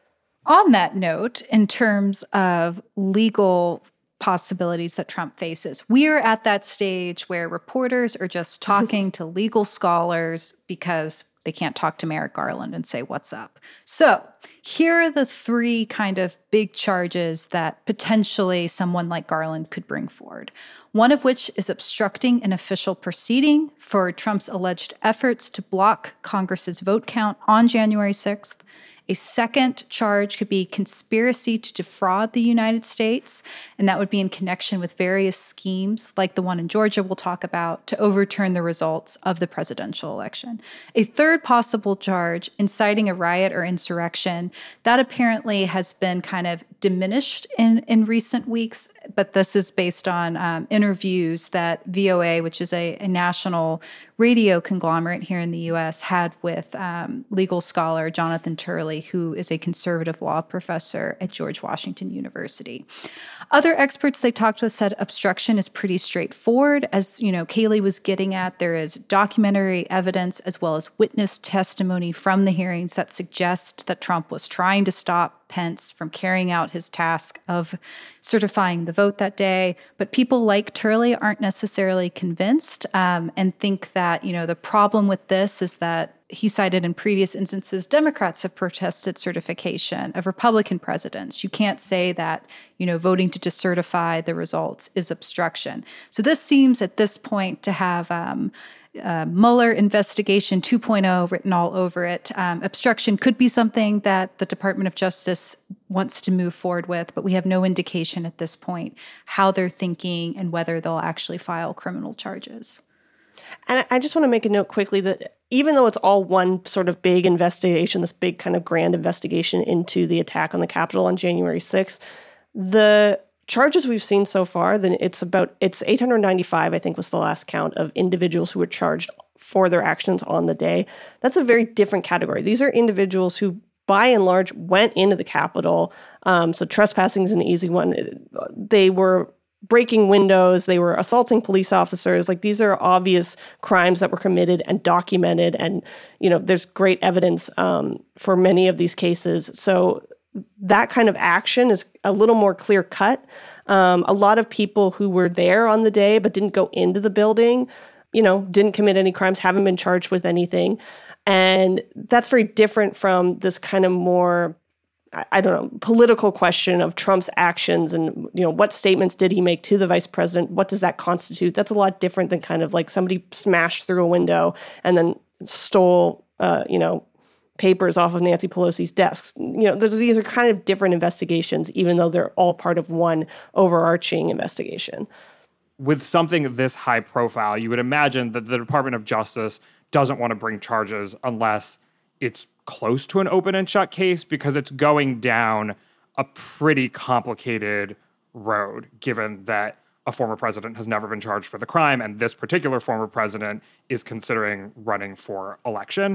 B: On that note, in terms of legal possibilities that Trump faces, we're at that stage where reporters are just talking to legal scholars because they can't talk to Merrick Garland and say, what's up? So here are the three kind of big charges that potentially someone like Garland could bring forward. One of which is obstructing an official proceeding for Trump's alleged efforts to block Congress's vote count on January sixth. A second charge could be conspiracy to defraud the United States, and that would be in connection with various schemes like the one in Georgia we'll talk about to overturn the results of the presidential election. A third possible charge, inciting a riot or insurrection, that apparently has been kind of diminished in, in recent weeks but this is based on um, interviews that V O A, which is a, a national radio conglomerate here in the U S, had with um, legal scholar Jonathan Turley, who is a conservative law professor at George Washington University. Other experts they talked with said obstruction is pretty straightforward. As you know, Kayleigh was getting at, there is documentary evidence as well as witness testimony from the hearings that suggest that Trump was trying to stop Pence from carrying out his task of certifying the vote that day. But people like Turley aren't necessarily convinced um, and think that, you know, the problem with this is that he cited in previous instances, Democrats have protested certification of Republican presidents. You can't say that, you know, voting to decertify the results is obstruction. So this seems at this point to have um, Uh, Mueller investigation two point oh written all over it. Um, obstruction could be something that the Department of Justice wants to move forward with, but we have no indication at this point how they're thinking and whether they'll actually file criminal charges.
C: And I just want to make a note quickly that even though it's all one sort of big investigation, this big kind of grand investigation into the attack on the Capitol on January sixth, the charges we've seen so far, then it's about, it's eight hundred ninety-five, I think was the last count of individuals who were charged for their actions on the day. That's a very different category. These are individuals who, by and large, went into the Capitol. Um, so trespassing is an easy one. They were breaking windows. They were assaulting police officers. Like, these are obvious crimes that were committed and documented. And, you know, there's great evidence um, for many of these cases. So that kind of action is a little more clear cut. Um, a lot of people who were there on the day but didn't go into the building, you know, didn't commit any crimes, haven't been charged with anything. And that's very different from this kind of more, I, I don't know, political question of Trump's actions and, you know, what statements did he make to the vice president? What does that constitute? That's a lot different than kind of like somebody smashed through a window and then stole, uh, you know, papers off of Nancy Pelosi's desks. You know, these are kind of different investigations, even though they're all part of one overarching investigation.
A: With something this high profile, you would imagine that the Department of Justice doesn't want to bring charges unless it's close to an open and shut case, because it's going down a pretty complicated road, given that a former president has never been charged with a crime, and this particular former president is considering running for election.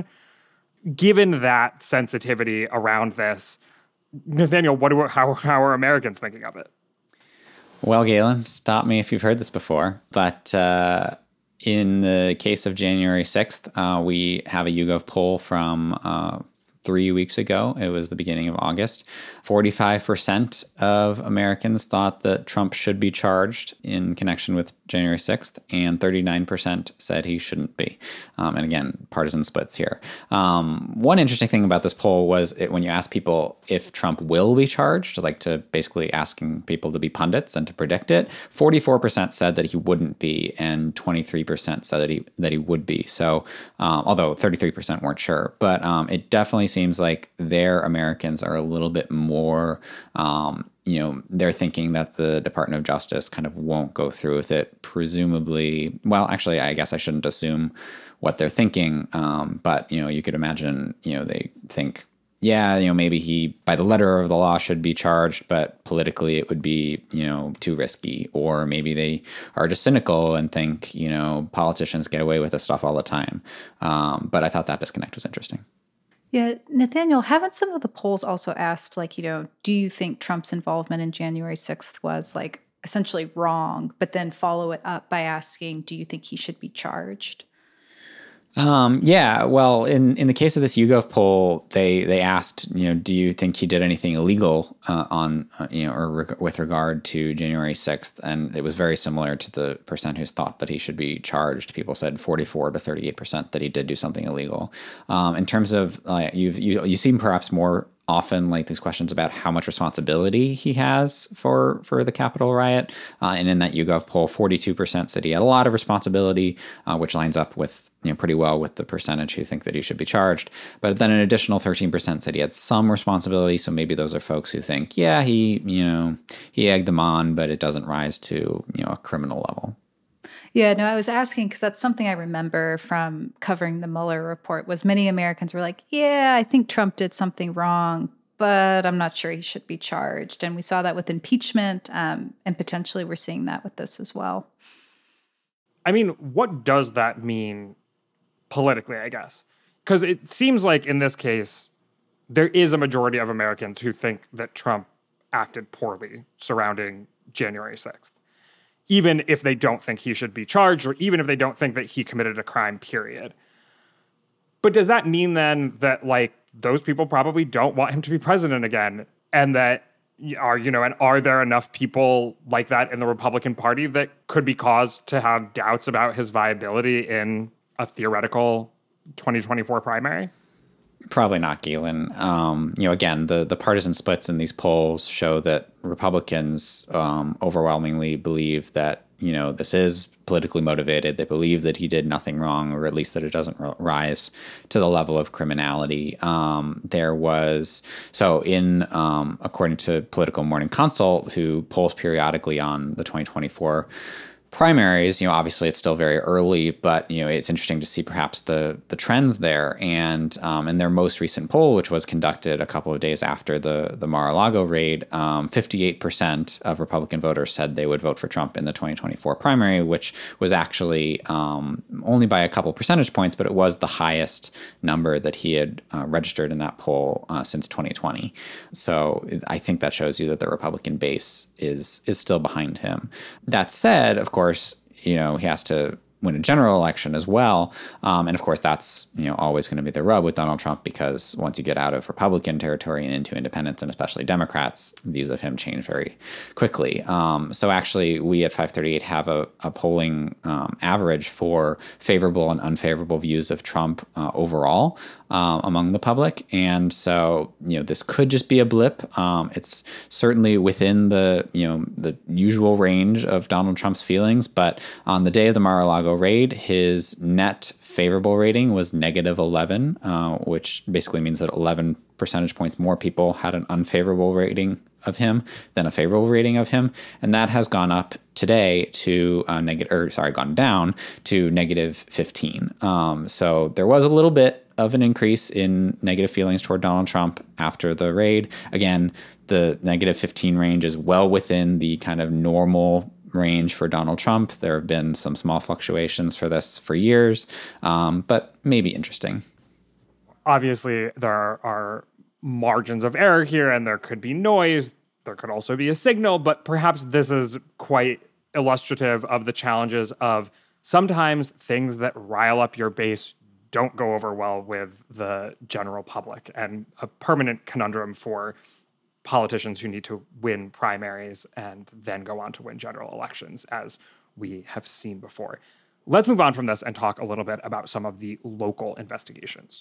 A: Given that sensitivity around this, Nathaniel, what do, how, how are Americans thinking of it?
D: Well, Galen, stop me if you've heard this before, but uh, in the case of January sixth, uh, we have a YouGov poll from uh, three weeks ago. It was the beginning of August. forty-five percent of Americans thought that Trump should be charged in connection with January sixth, and thirty-nine percent said he shouldn't be. Um, and again, partisan splits here. Um, one interesting thing about this poll was it, when you ask people if Trump will be charged, like to basically asking people to be pundits and to predict it, forty-four percent said that he wouldn't be, and twenty-three percent said that he that he would be. So, um, although thirty-three percent weren't sure, but um, it definitely seems like their Americans are a little bit more, um, you know, they're thinking that the Department of Justice kind of won't go through with it, presumably. Well, actually, I guess I shouldn't assume what they're thinking, um, but, you know, you could imagine, you know, they think, yeah, you know, maybe he, by the letter of the law, should be charged, but politically it would be, you know, too risky. Or maybe they are just cynical and think, you know, politicians get away with this stuff all the time. Um, but I thought that disconnect was interesting.
B: Yeah, Nathaniel, haven't some of the polls also asked, like, you know, do you think Trump's involvement in January sixth was, like, essentially wrong, but then follow it up by asking, do you think he should be charged?
D: Um, yeah, well, in, in the case of this YouGov poll, they they asked, you know, do you think he did anything illegal uh, on, uh, you know, or reg- with regard to January sixth? And it was very similar to the percent who thought that he should be charged. People said forty-four to thirty-eight percent that he did do something illegal. Um, in terms of, uh, you've, you you seem perhaps more often like these questions about how much responsibility he has for for the Capitol riot. Uh, and in that YouGov poll, forty-two percent said he had a lot of responsibility, uh, which lines up with, you know, pretty well with the percentage who think that he should be charged. But then an additional thirteen percent said he had some responsibility. So maybe those are folks who think, yeah, he, you know, he egged them on, but it doesn't rise to, you know, a criminal level.
B: Yeah, no, I was asking because that's something I remember from covering the Mueller report was many Americans were like, yeah, I think Trump did something wrong, but I'm not sure he should be charged. And we saw that with impeachment, um, and potentially we're seeing that with this as well.
A: I mean, what does that mean politically, I guess? Because it seems like in this case, there is a majority of Americans who think that Trump acted poorly surrounding January sixth, even if they don't think he should be charged, or even if they don't think that he committed a crime, period. But does that mean then that, like, those people probably don't want him to be president again? And that are, you know, and are there enough people like that in the Republican Party that could be cause to have doubts about his viability in a theoretical twenty twenty-four primary?
D: Probably not, Galen. Um, you know, again, the, the partisan splits in these polls show that Republicans um, overwhelmingly believe that, you know, this is politically motivated. They believe that he did nothing wrong, or at least that it doesn't r- rise to the level of criminality. Um, there was, so in, um, according to Political Morning Consult, who polls periodically on the twenty twenty-four primaries, you know, obviously it's still very early, but, you know, it's interesting to see perhaps the the trends there. And um, in their most recent poll, which was conducted a couple of days after the, the Mar-a-Lago raid, um, fifty-eight percent of Republican voters said they would vote for Trump in the twenty twenty-four primary, which was actually um, only by a couple percentage points, but it was the highest number that he had uh, registered in that poll uh, since twenty twenty. So I think that shows you that the Republican base is is still behind him. That said, of course, you know, he has to win a general election as well. Um, and of course, that's, you know, always going to be the rub with Donald Trump, because once you get out of Republican territory and into independents, and especially Democrats, views of him change very quickly. Um, so actually, we at five thirty-eight have a, a polling um, average for favorable and unfavorable views of Trump uh, overall um, among the public. And so, you know, this could just be a blip. Um, it's certainly within the, you know, the usual range of Donald Trump's feelings. But on the day of the Mar-a-Lago raid, his net favorable rating was negative eleven, uh, which basically means that eleven percentage points more people had an unfavorable rating of him than a favorable rating of him. And that has gone up today to uh, negative, or sorry, gone down to negative fifteen. Um, so there was a little bit of an increase in negative feelings toward Donald Trump after the raid. Again, the negative fifteen range is well within the kind of normal range for Donald Trump. There have been some small fluctuations for this for years, um, but maybe interesting.
A: Obviously, there are, are margins of error here, and there could be noise. There could also be a signal, but perhaps this is quite illustrative of the challenges of sometimes things that rile up your base don't go over well with the general public, and a permanent conundrum for politicians who need to win primaries and then go on to win general elections, as we have seen before. Let's move on from this and talk a little bit about some of the local investigations.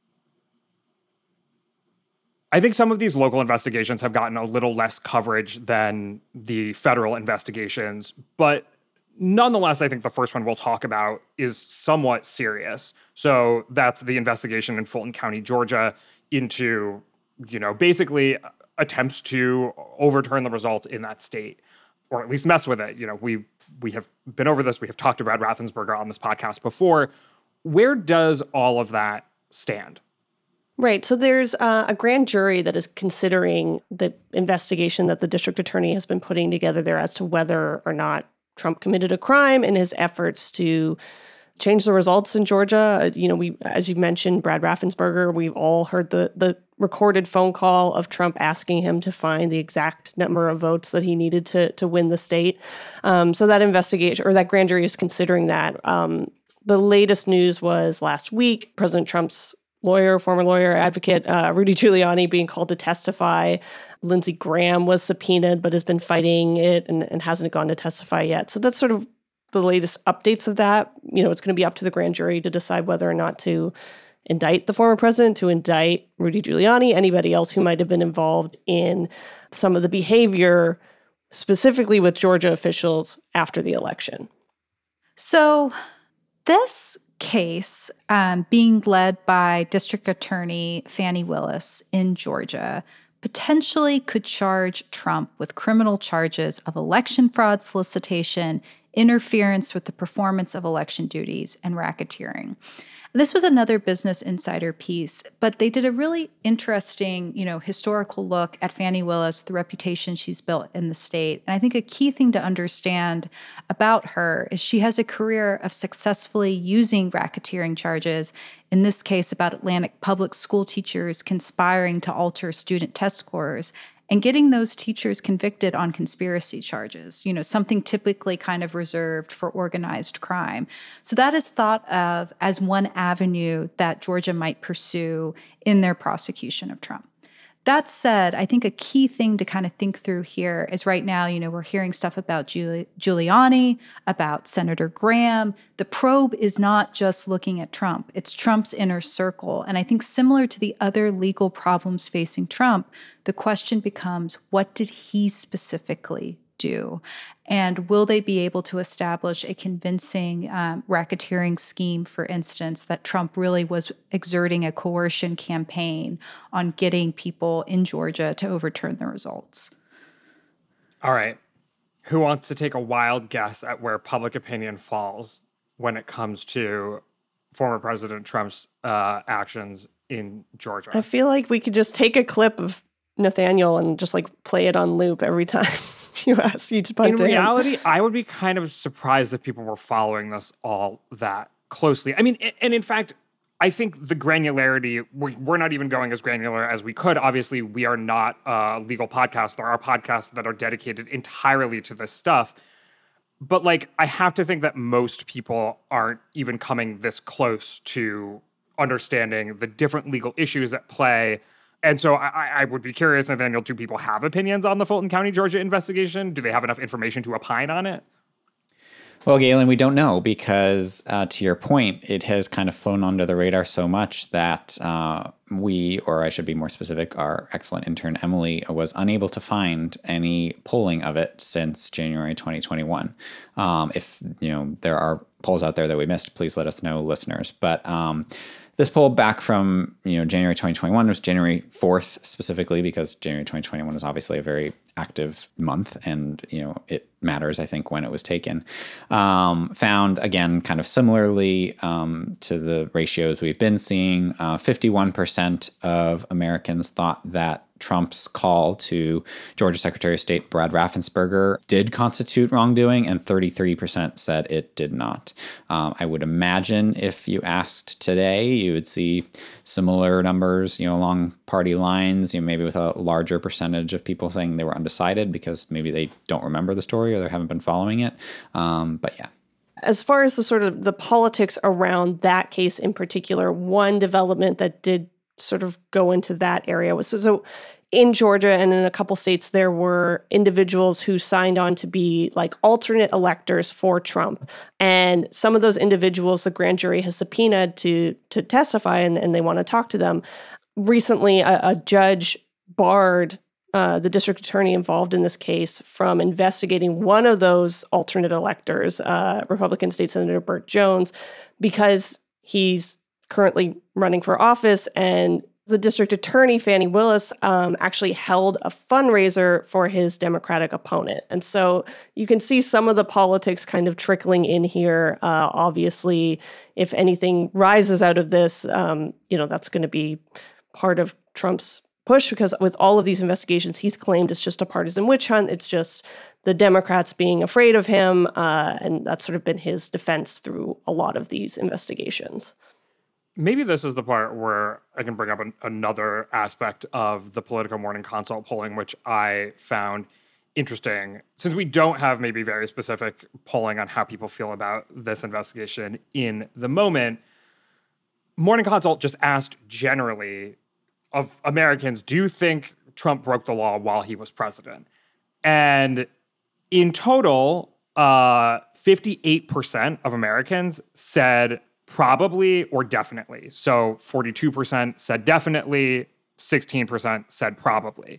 A: I think some of these local investigations have gotten a little less coverage than the federal investigations, but nonetheless, I think the first one we'll talk about is somewhat serious. So that's the investigation in Fulton County, Georgia, into, you know, basically attempts to overturn the result in that state, or at least mess with it. You know, we we have been over this. We have talked to Brad Raffensperger on this podcast before. Where does all of that stand?
C: Right. So there's uh, a grand jury that is considering the investigation that the district attorney has been putting together there as to whether or not Trump committed a crime in his efforts to change the results in Georgia. You know, we, as you mentioned, Brad Raffensperger, we've all heard the the recorded phone call of Trump asking him to find the exact number of votes that he needed to to win the state. Um, so that investigation, or that grand jury, is considering that. Um, the latest news was last week, President Trump's lawyer, former lawyer, advocate, uh, Rudy Giuliani, being called to testify. Lindsey Graham was subpoenaed, but has been fighting it and, and hasn't gone to testify yet. So that's sort of the latest updates of that. You know, it's going to be up to the grand jury to decide whether or not to indict the former president, to indict Rudy Giuliani, anybody else who might have been involved in some of the behavior, specifically with Georgia officials after the election.
B: So this case um, being led by District Attorney Fani Willis in Georgia potentially could charge Trump with criminal charges of election fraud solicitation, interference with the performance of election duties, and racketeering. This was another Business Insider piece, but they did a really interesting, you know, historical look at Fani Willis, the reputation she's built in the state. And I think a key thing to understand about her is she has a career of successfully using racketeering charges, in this case about Atlantic public school teachers conspiring to alter student test scores, and getting those teachers convicted on conspiracy charges, you know, something typically kind of reserved for organized crime. So that is thought of as one avenue that Georgia might pursue in their prosecution of Trump. That said, I think a key thing to kind of think through here is right now, you know, we're hearing stuff about Giul- Giuliani, about Senator Graham. The probe is not just looking at Trump. It's Trump's inner circle. And I think similar to the other legal problems facing Trump, the question becomes, what did he specifically do? And will they be able to establish a convincing um, racketeering scheme, for instance, that Trump really was exerting a coercion campaign on getting people in Georgia to overturn the results?
A: All right. Who wants to take a wild guess at where public opinion falls when it comes to former President Trump's uh, actions in Georgia?
C: I feel like we could just take a clip of Nathaniel and just like play it on loop every time you ask you to punt
A: In
C: to
A: reality,
C: him.
A: I would be kind of surprised if people were following this all that closely. I mean, and in fact, I think the granularity, we're not even going as granular as we could. Obviously, we are not a legal podcast. There are podcasts that are dedicated entirely to this stuff. But like, I have to think that most people aren't even coming this close to understanding the different legal issues at play. And so I, I would be curious, Nathaniel, do people have opinions on the Fulton County, Georgia investigation? Do they have enough information to opine on it?
D: Well, Galen, we don't know because, uh, to your point, it has kind of flown under the radar so much that uh, we, or I should be more specific, our excellent intern Emily was unable to find any polling of it since January twenty twenty-one. Um, if you know there are polls out there that we missed, please let us know, listeners. But um, this poll back from you know January twenty twenty-one was January fourth specifically because January twenty twenty-one is obviously a very active month, and you know it matters, I think, when it was taken. Um, found, again, kind of similarly um, to the ratios we've been seeing, uh, fifty-one percent of Americans thought that Trump's call to Georgia Secretary of State Brad Raffensperger did constitute wrongdoing, and thirty-three percent said it did not. Um, I would imagine if you asked today, you would see similar numbers, you know, along party lines, you know, maybe with a larger percentage of people saying they were undecided because maybe they don't remember the story or they haven't been following it. Um, but yeah.
C: As far as the sort of the politics around that case in particular, one development that did sort of go into that area was so, so in Georgia and in a couple states, there were individuals who signed on to be like alternate electors for Trump. And some of those individuals, the grand jury has subpoenaed to to testify, and, and they want to talk to them. Recently, a, a judge barred uh, the district attorney involved in this case from investigating one of those alternate electors, uh, Republican State Senator Burt Jones, because he's currently running for office, and the district attorney, Fani Willis, um, actually held a fundraiser for his Democratic opponent. And so you can see some of the politics kind of trickling in here. Uh, obviously, if anything rises out of this, um, you know, that's going to be part of Trump's push, because with all of these investigations, he's claimed it's just a partisan witch hunt. It's just the Democrats being afraid of him. Uh, and that's sort of been his defense through a lot of these investigations.
A: Maybe this is the part where I can bring up an, another aspect of the Politico Morning Consult polling, which I found interesting. Since we don't have maybe very specific polling on how people feel about this investigation in the moment, Morning Consult just asked generally of Americans, do you think Trump broke the law while he was president? And in total, uh, fifty-eight percent of Americans said probably or definitely. So forty-two percent said definitely, sixteen percent said probably.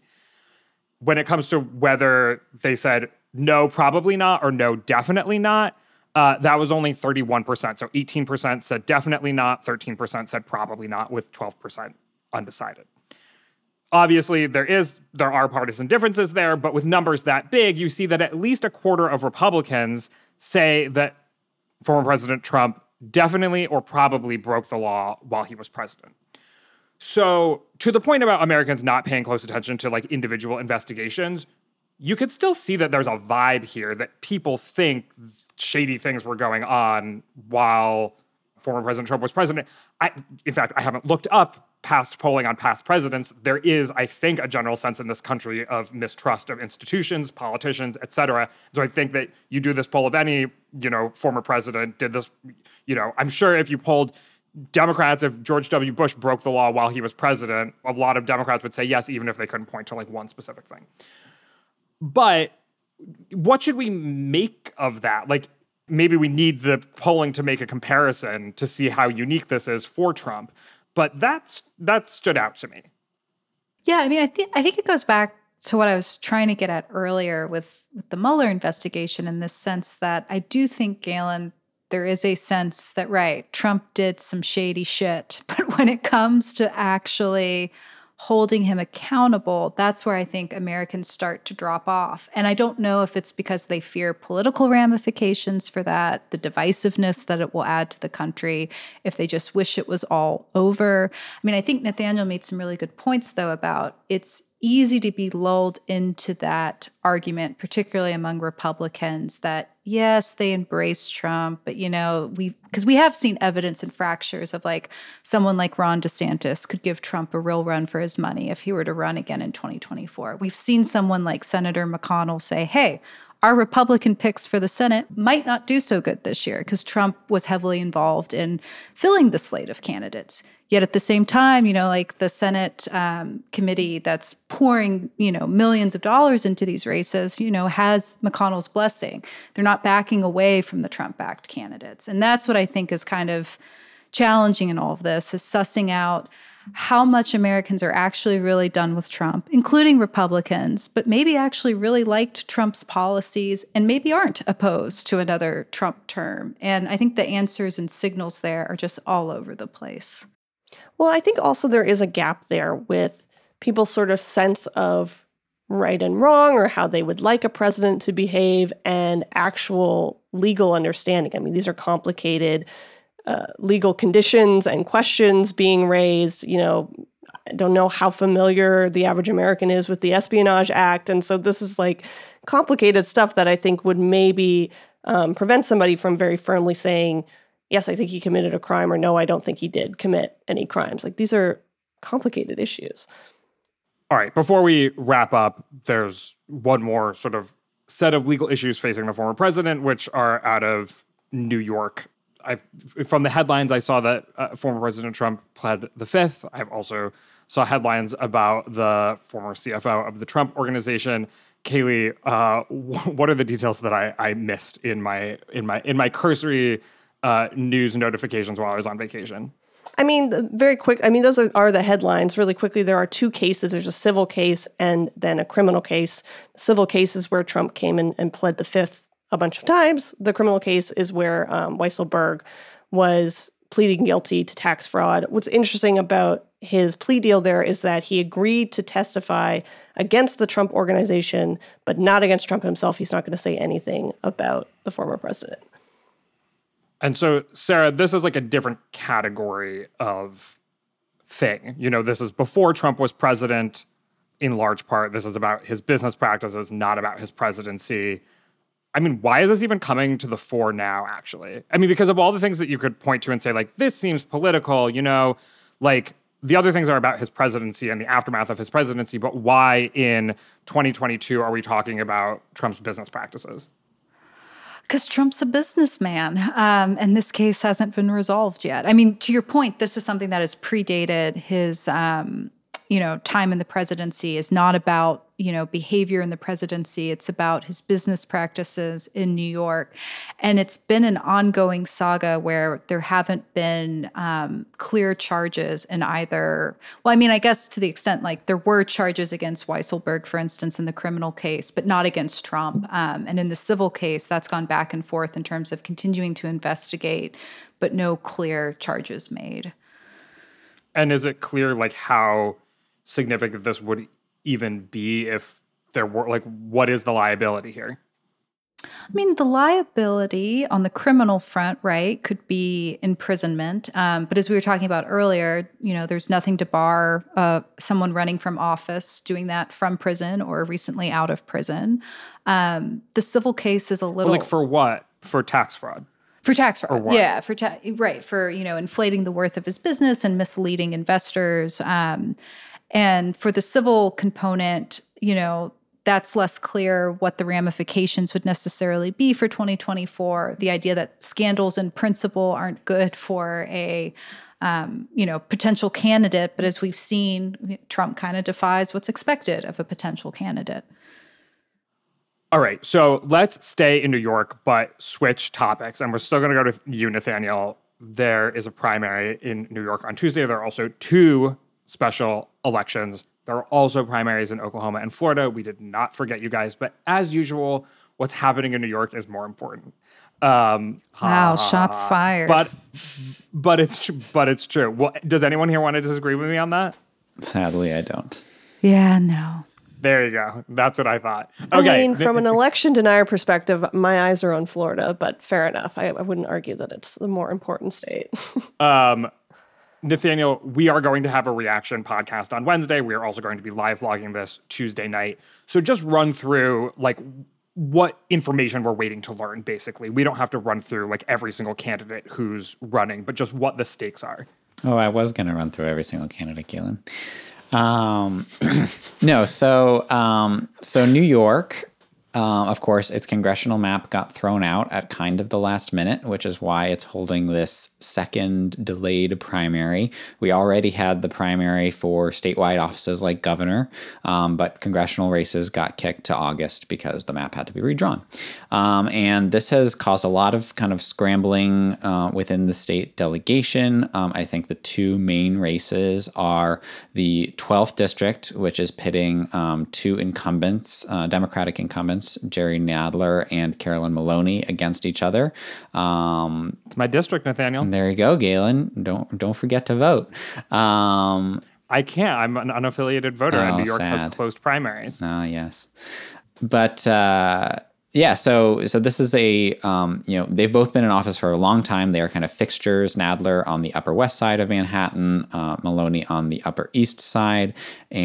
A: When it comes to whether they said no, probably not, or no, definitely not, uh, that was only thirty-one percent. So eighteen percent said definitely not, thirteen percent said probably not, with twelve percent undecided. Obviously, there is there are partisan differences there, but with numbers that big, you see that at least a quarter of Republicans say that former President Trump definitely or probably broke the law while he was president. So to the point about Americans not paying close attention to like individual investigations, you could still see that there's a vibe here that people think shady things were going on while former President Trump was president. I, in fact, I haven't looked up past polling on past presidents. There is, I think, a general sense in this country of mistrust of institutions, politicians, et cetera. So I think that you do this poll of any, you know, former president did this, you know, I'm sure if you polled Democrats, if George W. Bush broke the law while he was president, a lot of Democrats would say yes, even if they couldn't point to like one specific thing. But what should we make of that? Like, maybe we need the polling to make a comparison to see how unique this is for Trump. But that's that stood out to me.
B: Yeah, I mean, I think I think it goes back to what I was trying to get at earlier with, with the Mueller investigation, in this sense that I do think, Galen, there is a sense that, right, Trump did some shady shit. But when it comes to actually holding him accountable, that's where I think Americans start to drop off. And I don't know if it's because they fear political ramifications for that, the divisiveness that it will add to the country, if they just wish it was all over. I mean, I think Nathaniel made some really good points, though, about it's easy to be lulled into that argument, particularly among Republicans, that yes, they embrace Trump, but you know, we because we have seen evidence and fractures of like someone like Ron DeSantis could give Trump a real run for his money if he were to run again in twenty twenty-four. We've seen someone like Senator McConnell say, hey, our Republican picks for the Senate might not do so good this year because Trump was heavily involved in filling the slate of candidates. Yet at the same time, you know, like the Senate um, committee that's pouring, you know, millions of dollars into these races, you know, has McConnell's blessing. They're not backing away from the Trump-backed candidates. And that's what I think is kind of challenging in all of this, is sussing out how much Americans are actually really done with Trump, including Republicans, but maybe actually really liked Trump's policies and maybe aren't opposed to another Trump term. And I think the answers and signals there are just all over the place.
C: Well, I think also there is a gap there with people's sort of sense of right and wrong, or how they would like a president to behave, and actual legal understanding. I mean, these are complicated uh, legal conditions and questions being raised. You know, I don't know how familiar the average American is with the Espionage Act. And so this is like complicated stuff that I think would maybe um, prevent somebody from very firmly saying, yes, I think he committed a crime, or no, I don't think he did commit any crimes. Like, these are complicated issues.
A: All right, before we wrap up, there's one more sort of set of legal issues facing the former president, which are out of New York. I've, from the headlines, I saw that uh, former President Trump pled the fifth. I've also saw headlines about the former C F O of the Trump Organization. Kaylee, uh, what are the details that I, I missed in my in my in my cursory Uh, news notifications while I was on vacation?
C: I mean, very quick. I mean, those are, are the headlines. Really quickly, there are two cases. There's a civil case and then a criminal case. The civil case is where Trump came in and pled the fifth a bunch of times. The criminal case is where um, Weisselberg was pleading guilty to tax fraud. What's interesting about his plea deal there is that he agreed to testify against the Trump Organization, but not against Trump himself. He's not going to say anything about the former president.
A: And so, Sarah, this is like a different category of thing. You know, this is before Trump was president, in large part. This is about his business practices, not about his presidency. I mean, why is this even coming to the fore now, actually? I mean, because of all the things that you could point to and say, like, this seems political, you know, like, the other things are about his presidency and the aftermath of his presidency, but why in twenty twenty-two are we talking about Trump's business practices?
B: Because Trump's a businessman, um, and this case hasn't been resolved yet. I mean, to your point, this is something that has predated his, um, you know, time in the presidency. Is not about, you know, behavior in the presidency. It's about his business practices in New York. And it's been an ongoing saga where there haven't been um, clear charges in either. Well, I mean, I guess to the extent like there were charges against Weisselberg, for instance, in the criminal case, but not against Trump. Um, and in the civil case, that's gone back and forth in terms of continuing to investigate, but no clear charges made.
A: And is it clear like how significant this would even be if there were, like, what is the liability here?
B: I mean, the liability on the criminal front, right, could be imprisonment. Um, but as we were talking about earlier, you know, there's nothing to bar uh, someone running from office doing that from prison or recently out of prison. Um, the civil case is a little...
A: Well, like, for what? For tax fraud?
B: For tax fraud, yeah, for ta- right, for, you know, inflating the worth of his business and misleading investors. Um, and for the civil component, you know, that's less clear what the ramifications would necessarily be for twenty twenty-four. The idea that scandals in principle aren't good for a, um, you know, potential candidate. But as we've seen, Trump kind of defies what's expected of a potential candidate.
A: All right, so let's stay in New York, but switch topics. And we're still going to go to you, Nathaniel. There is a primary in New York on Tuesday. There are also two special elections. There are also primaries in Oklahoma and Florida. We did not forget you guys. But as usual, what's happening in New York is more important. Um,
B: wow, shots fired.
A: But but it's tr- but it's true. Well, does anyone here want to disagree with me on that?
D: Sadly, I don't.
B: Yeah, no.
A: There you go. That's what I thought. Okay.
C: I mean, from an election denier perspective, my eyes are on Florida, but fair enough. I, I wouldn't argue that it's the more important state.
A: um, Nathaniel, we are going to have a reaction podcast on Wednesday. We are also going to be live vlogging this Tuesday night. So just run through, like, what information we're waiting to learn, basically. We don't have to run through, like, every single candidate who's running, but just what the stakes are.
D: Oh, I was going to run through every single candidate, Galen. Um, no, so um, so New York, uh, of course, its congressional map got thrown out at kind of the last minute, which is why it's holding this second delayed primary. We already had the primary for statewide offices like governor, um, but congressional races got kicked to August because the map had to be redrawn. Um, and this has caused a lot of kind of scrambling uh, within the state delegation. Um, I think the two main races are the twelfth district, which is pitting um, two incumbents, uh, Democratic incumbents, Jerry Nadler and Carolyn Maloney, against each other. Um,
A: it's my district, Nathaniel.
D: There you go, Galen. Don't don't forget to vote. Um,
A: I can't. I'm an unaffiliated voter,
D: oh,
A: and New York
D: sad.
A: has closed primaries.
D: Oh, yes. But uh, yeah, so so this is a, um, you know, they've both been in office for a long time. They are kind of fixtures. Nadler on the Upper West Side of Manhattan, uh, Maloney on the Upper East Side,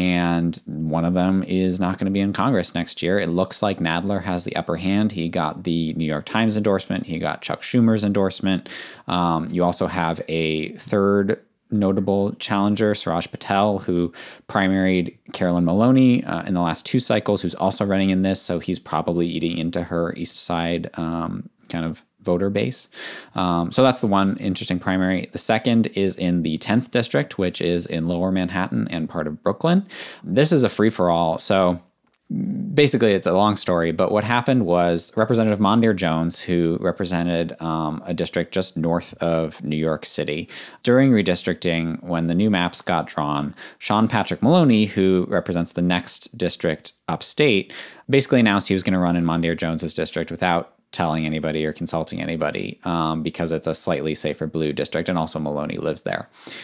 D: and one of them is not going to be in Congress next year. It looks like Nadler has the upper hand. He got the New York Times endorsement. He got Chuck Schumer's endorsement. Um, you also have a third notable challenger, Suraj Patel, who primaried Carolyn Maloney uh, in the last two cycles, who's also running in this. So he's probably eating into her East Side um, kind of voter base. Um, so that's the one interesting primary. The second is in the tenth district, which is in Lower Manhattan and part of Brooklyn. This is a free-for-all. So basically, it's a long story, but what happened was Representative Mondaire Jones, who represented um, a district just north of New York City, during redistricting, when the new maps got drawn, Sean Patrick Maloney, who represents the next district upstate, basically announced he was going to run in Mondaire Jones's district without telling anybody or consulting anybody um, because it's a slightly safer blue district, and also Maloney lives there.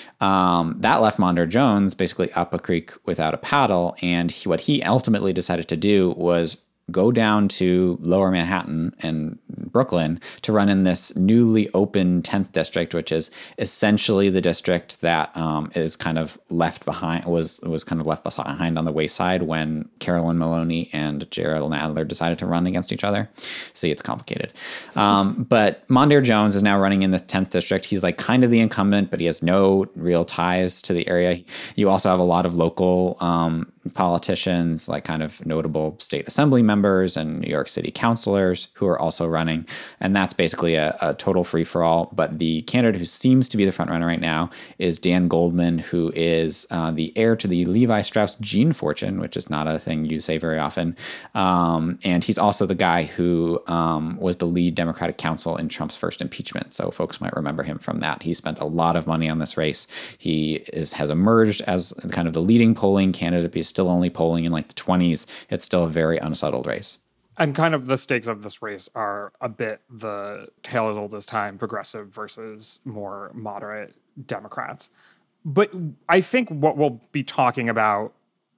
D: Um, that left Mondaire Jones basically up a creek without a paddle, and he, what he ultimately decided to do was go down to Lower Manhattan and Brooklyn to run in this newly open tenth district, which is essentially the district that um, is kind of left behind, was was kind of left behind on the wayside when Carolyn Maloney and Gerald Nadler decided to run against each other. See, it's complicated. Um, but Mondaire Jones is now running in the tenth district. He's like kind of the incumbent, but he has no real ties to the area. You also have a lot of local um, politicians, like kind of notable state assembly members and New York City councilors who are also running. And that's basically a, a total free-for-all. But the candidate who seems to be the front runner right now is Dan Goldman, who is uh, the heir to the Levi Strauss gene fortune, which is not a thing you say very often. Um, and he's also the guy who um, was the lead Democratic counsel in Trump's first impeachment. So folks might remember him from that. He spent a lot of money on this race. He is has emerged as kind of the leading polling candidate. He's still only polling in like the twenties. It's still a very unsettled race.
A: And kind of the stakes of this race are a bit the tale as old as time, progressive versus more moderate Democrats. but I think what we'll be talking about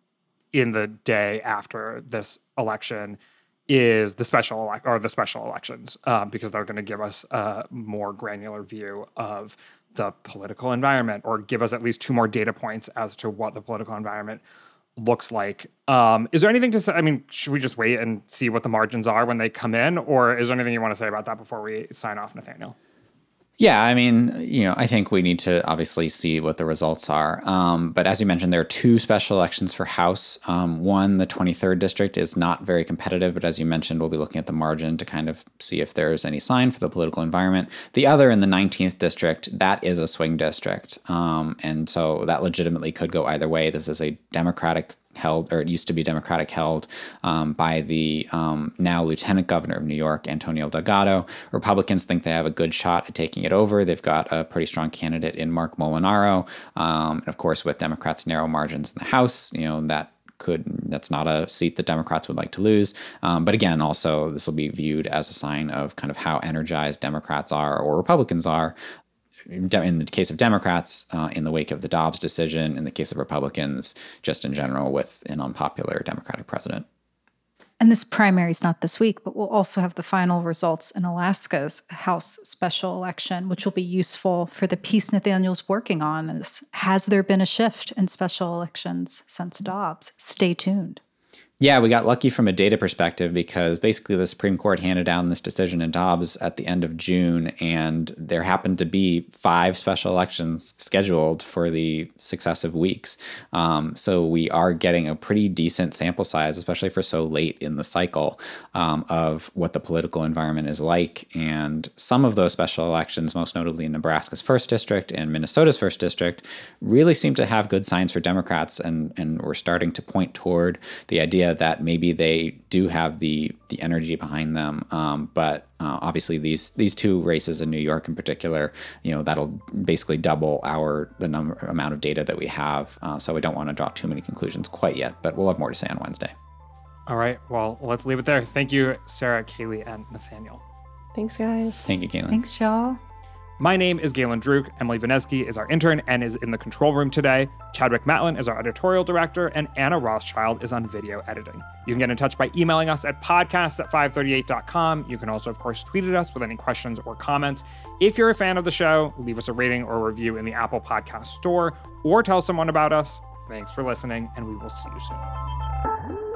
A: in the day after this election is the special elect or the special elections, um, because they're going to give us a more granular view of the political environment, or give us at least two more data points as to what the political environment looks like. Um, is there anything to say? I mean, should we just wait and see what the margins are when they come in, or is there anything you want to say about that before we sign off, Nathaniel?
D: Yeah, I mean, you know, I think we need to obviously see what the results are. Um, but as you mentioned, there are two special elections for House. Um, one, the twenty-third district, is not very competitive, but as you mentioned, we'll be looking at the margin to kind of see if there's any sign for the political environment. The other, in the nineteenth district, that is a swing district. Um, and so that legitimately could go either way. This is a Democratic held, or it used to be Democratic held, um, by the um, now Lieutenant Governor of New York, Antonio Delgado. Republicans think they have a good shot at taking it over. They've got a pretty strong candidate in Mark Molinaro. Um, and of course, with Democrats' narrow margins in the House, you know, that could, that's not a seat that Democrats would like to lose. Um, but again, also, this will be viewed as a sign of kind of how energized Democrats are, or Republicans are, in the case of Democrats, uh, in the wake of the Dobbs decision, in the case of Republicans, just in general with an unpopular Democratic president.
B: And this primary is not this week, but we'll also have the final results in Alaska's House special election, which will be useful for the piece Nathaniel's working on. Is, has there been a shift in special elections since Dobbs? Stay tuned.
D: Yeah, we got lucky from a data perspective because basically the Supreme Court handed down this decision in Dobbs at the end of June, and there happened to be five special elections scheduled for the successive weeks. Um, so we are getting a pretty decent sample size, especially for so late in the cycle, um, of what the political environment is like. And some of those special elections, most notably in Nebraska's first district and Minnesota's first district, really seem to have good signs for Democrats, and, and we're starting to point toward the idea that maybe they do have the the energy behind them. Um, but uh, obviously these these two races in New York in particular, you know, that'll basically double our the number amount of data that we have. Uh, so we don't want to draw too many conclusions quite yet, but we'll have more to say on Wednesday.
A: All right. Well, let's leave it there. Thank you, Sarah, Kaylee, and Nathaniel.
C: Thanks, guys.
D: Thank you, Caitlin.
B: Thanks, y'all.
A: My name is Galen Druk. Emily Vineski is our intern and is in the control room today. Chadwick Matlin is our editorial director, and Anna Rothschild is on video editing. You can get in touch by emailing us at podcasts at five thirty-eight dot com. You can also, of course, tweet at us with any questions or comments. If you're a fan of the show, leave us a rating or a review in the Apple Podcast Store, or tell someone about us. Thanks for listening, and we will see you soon.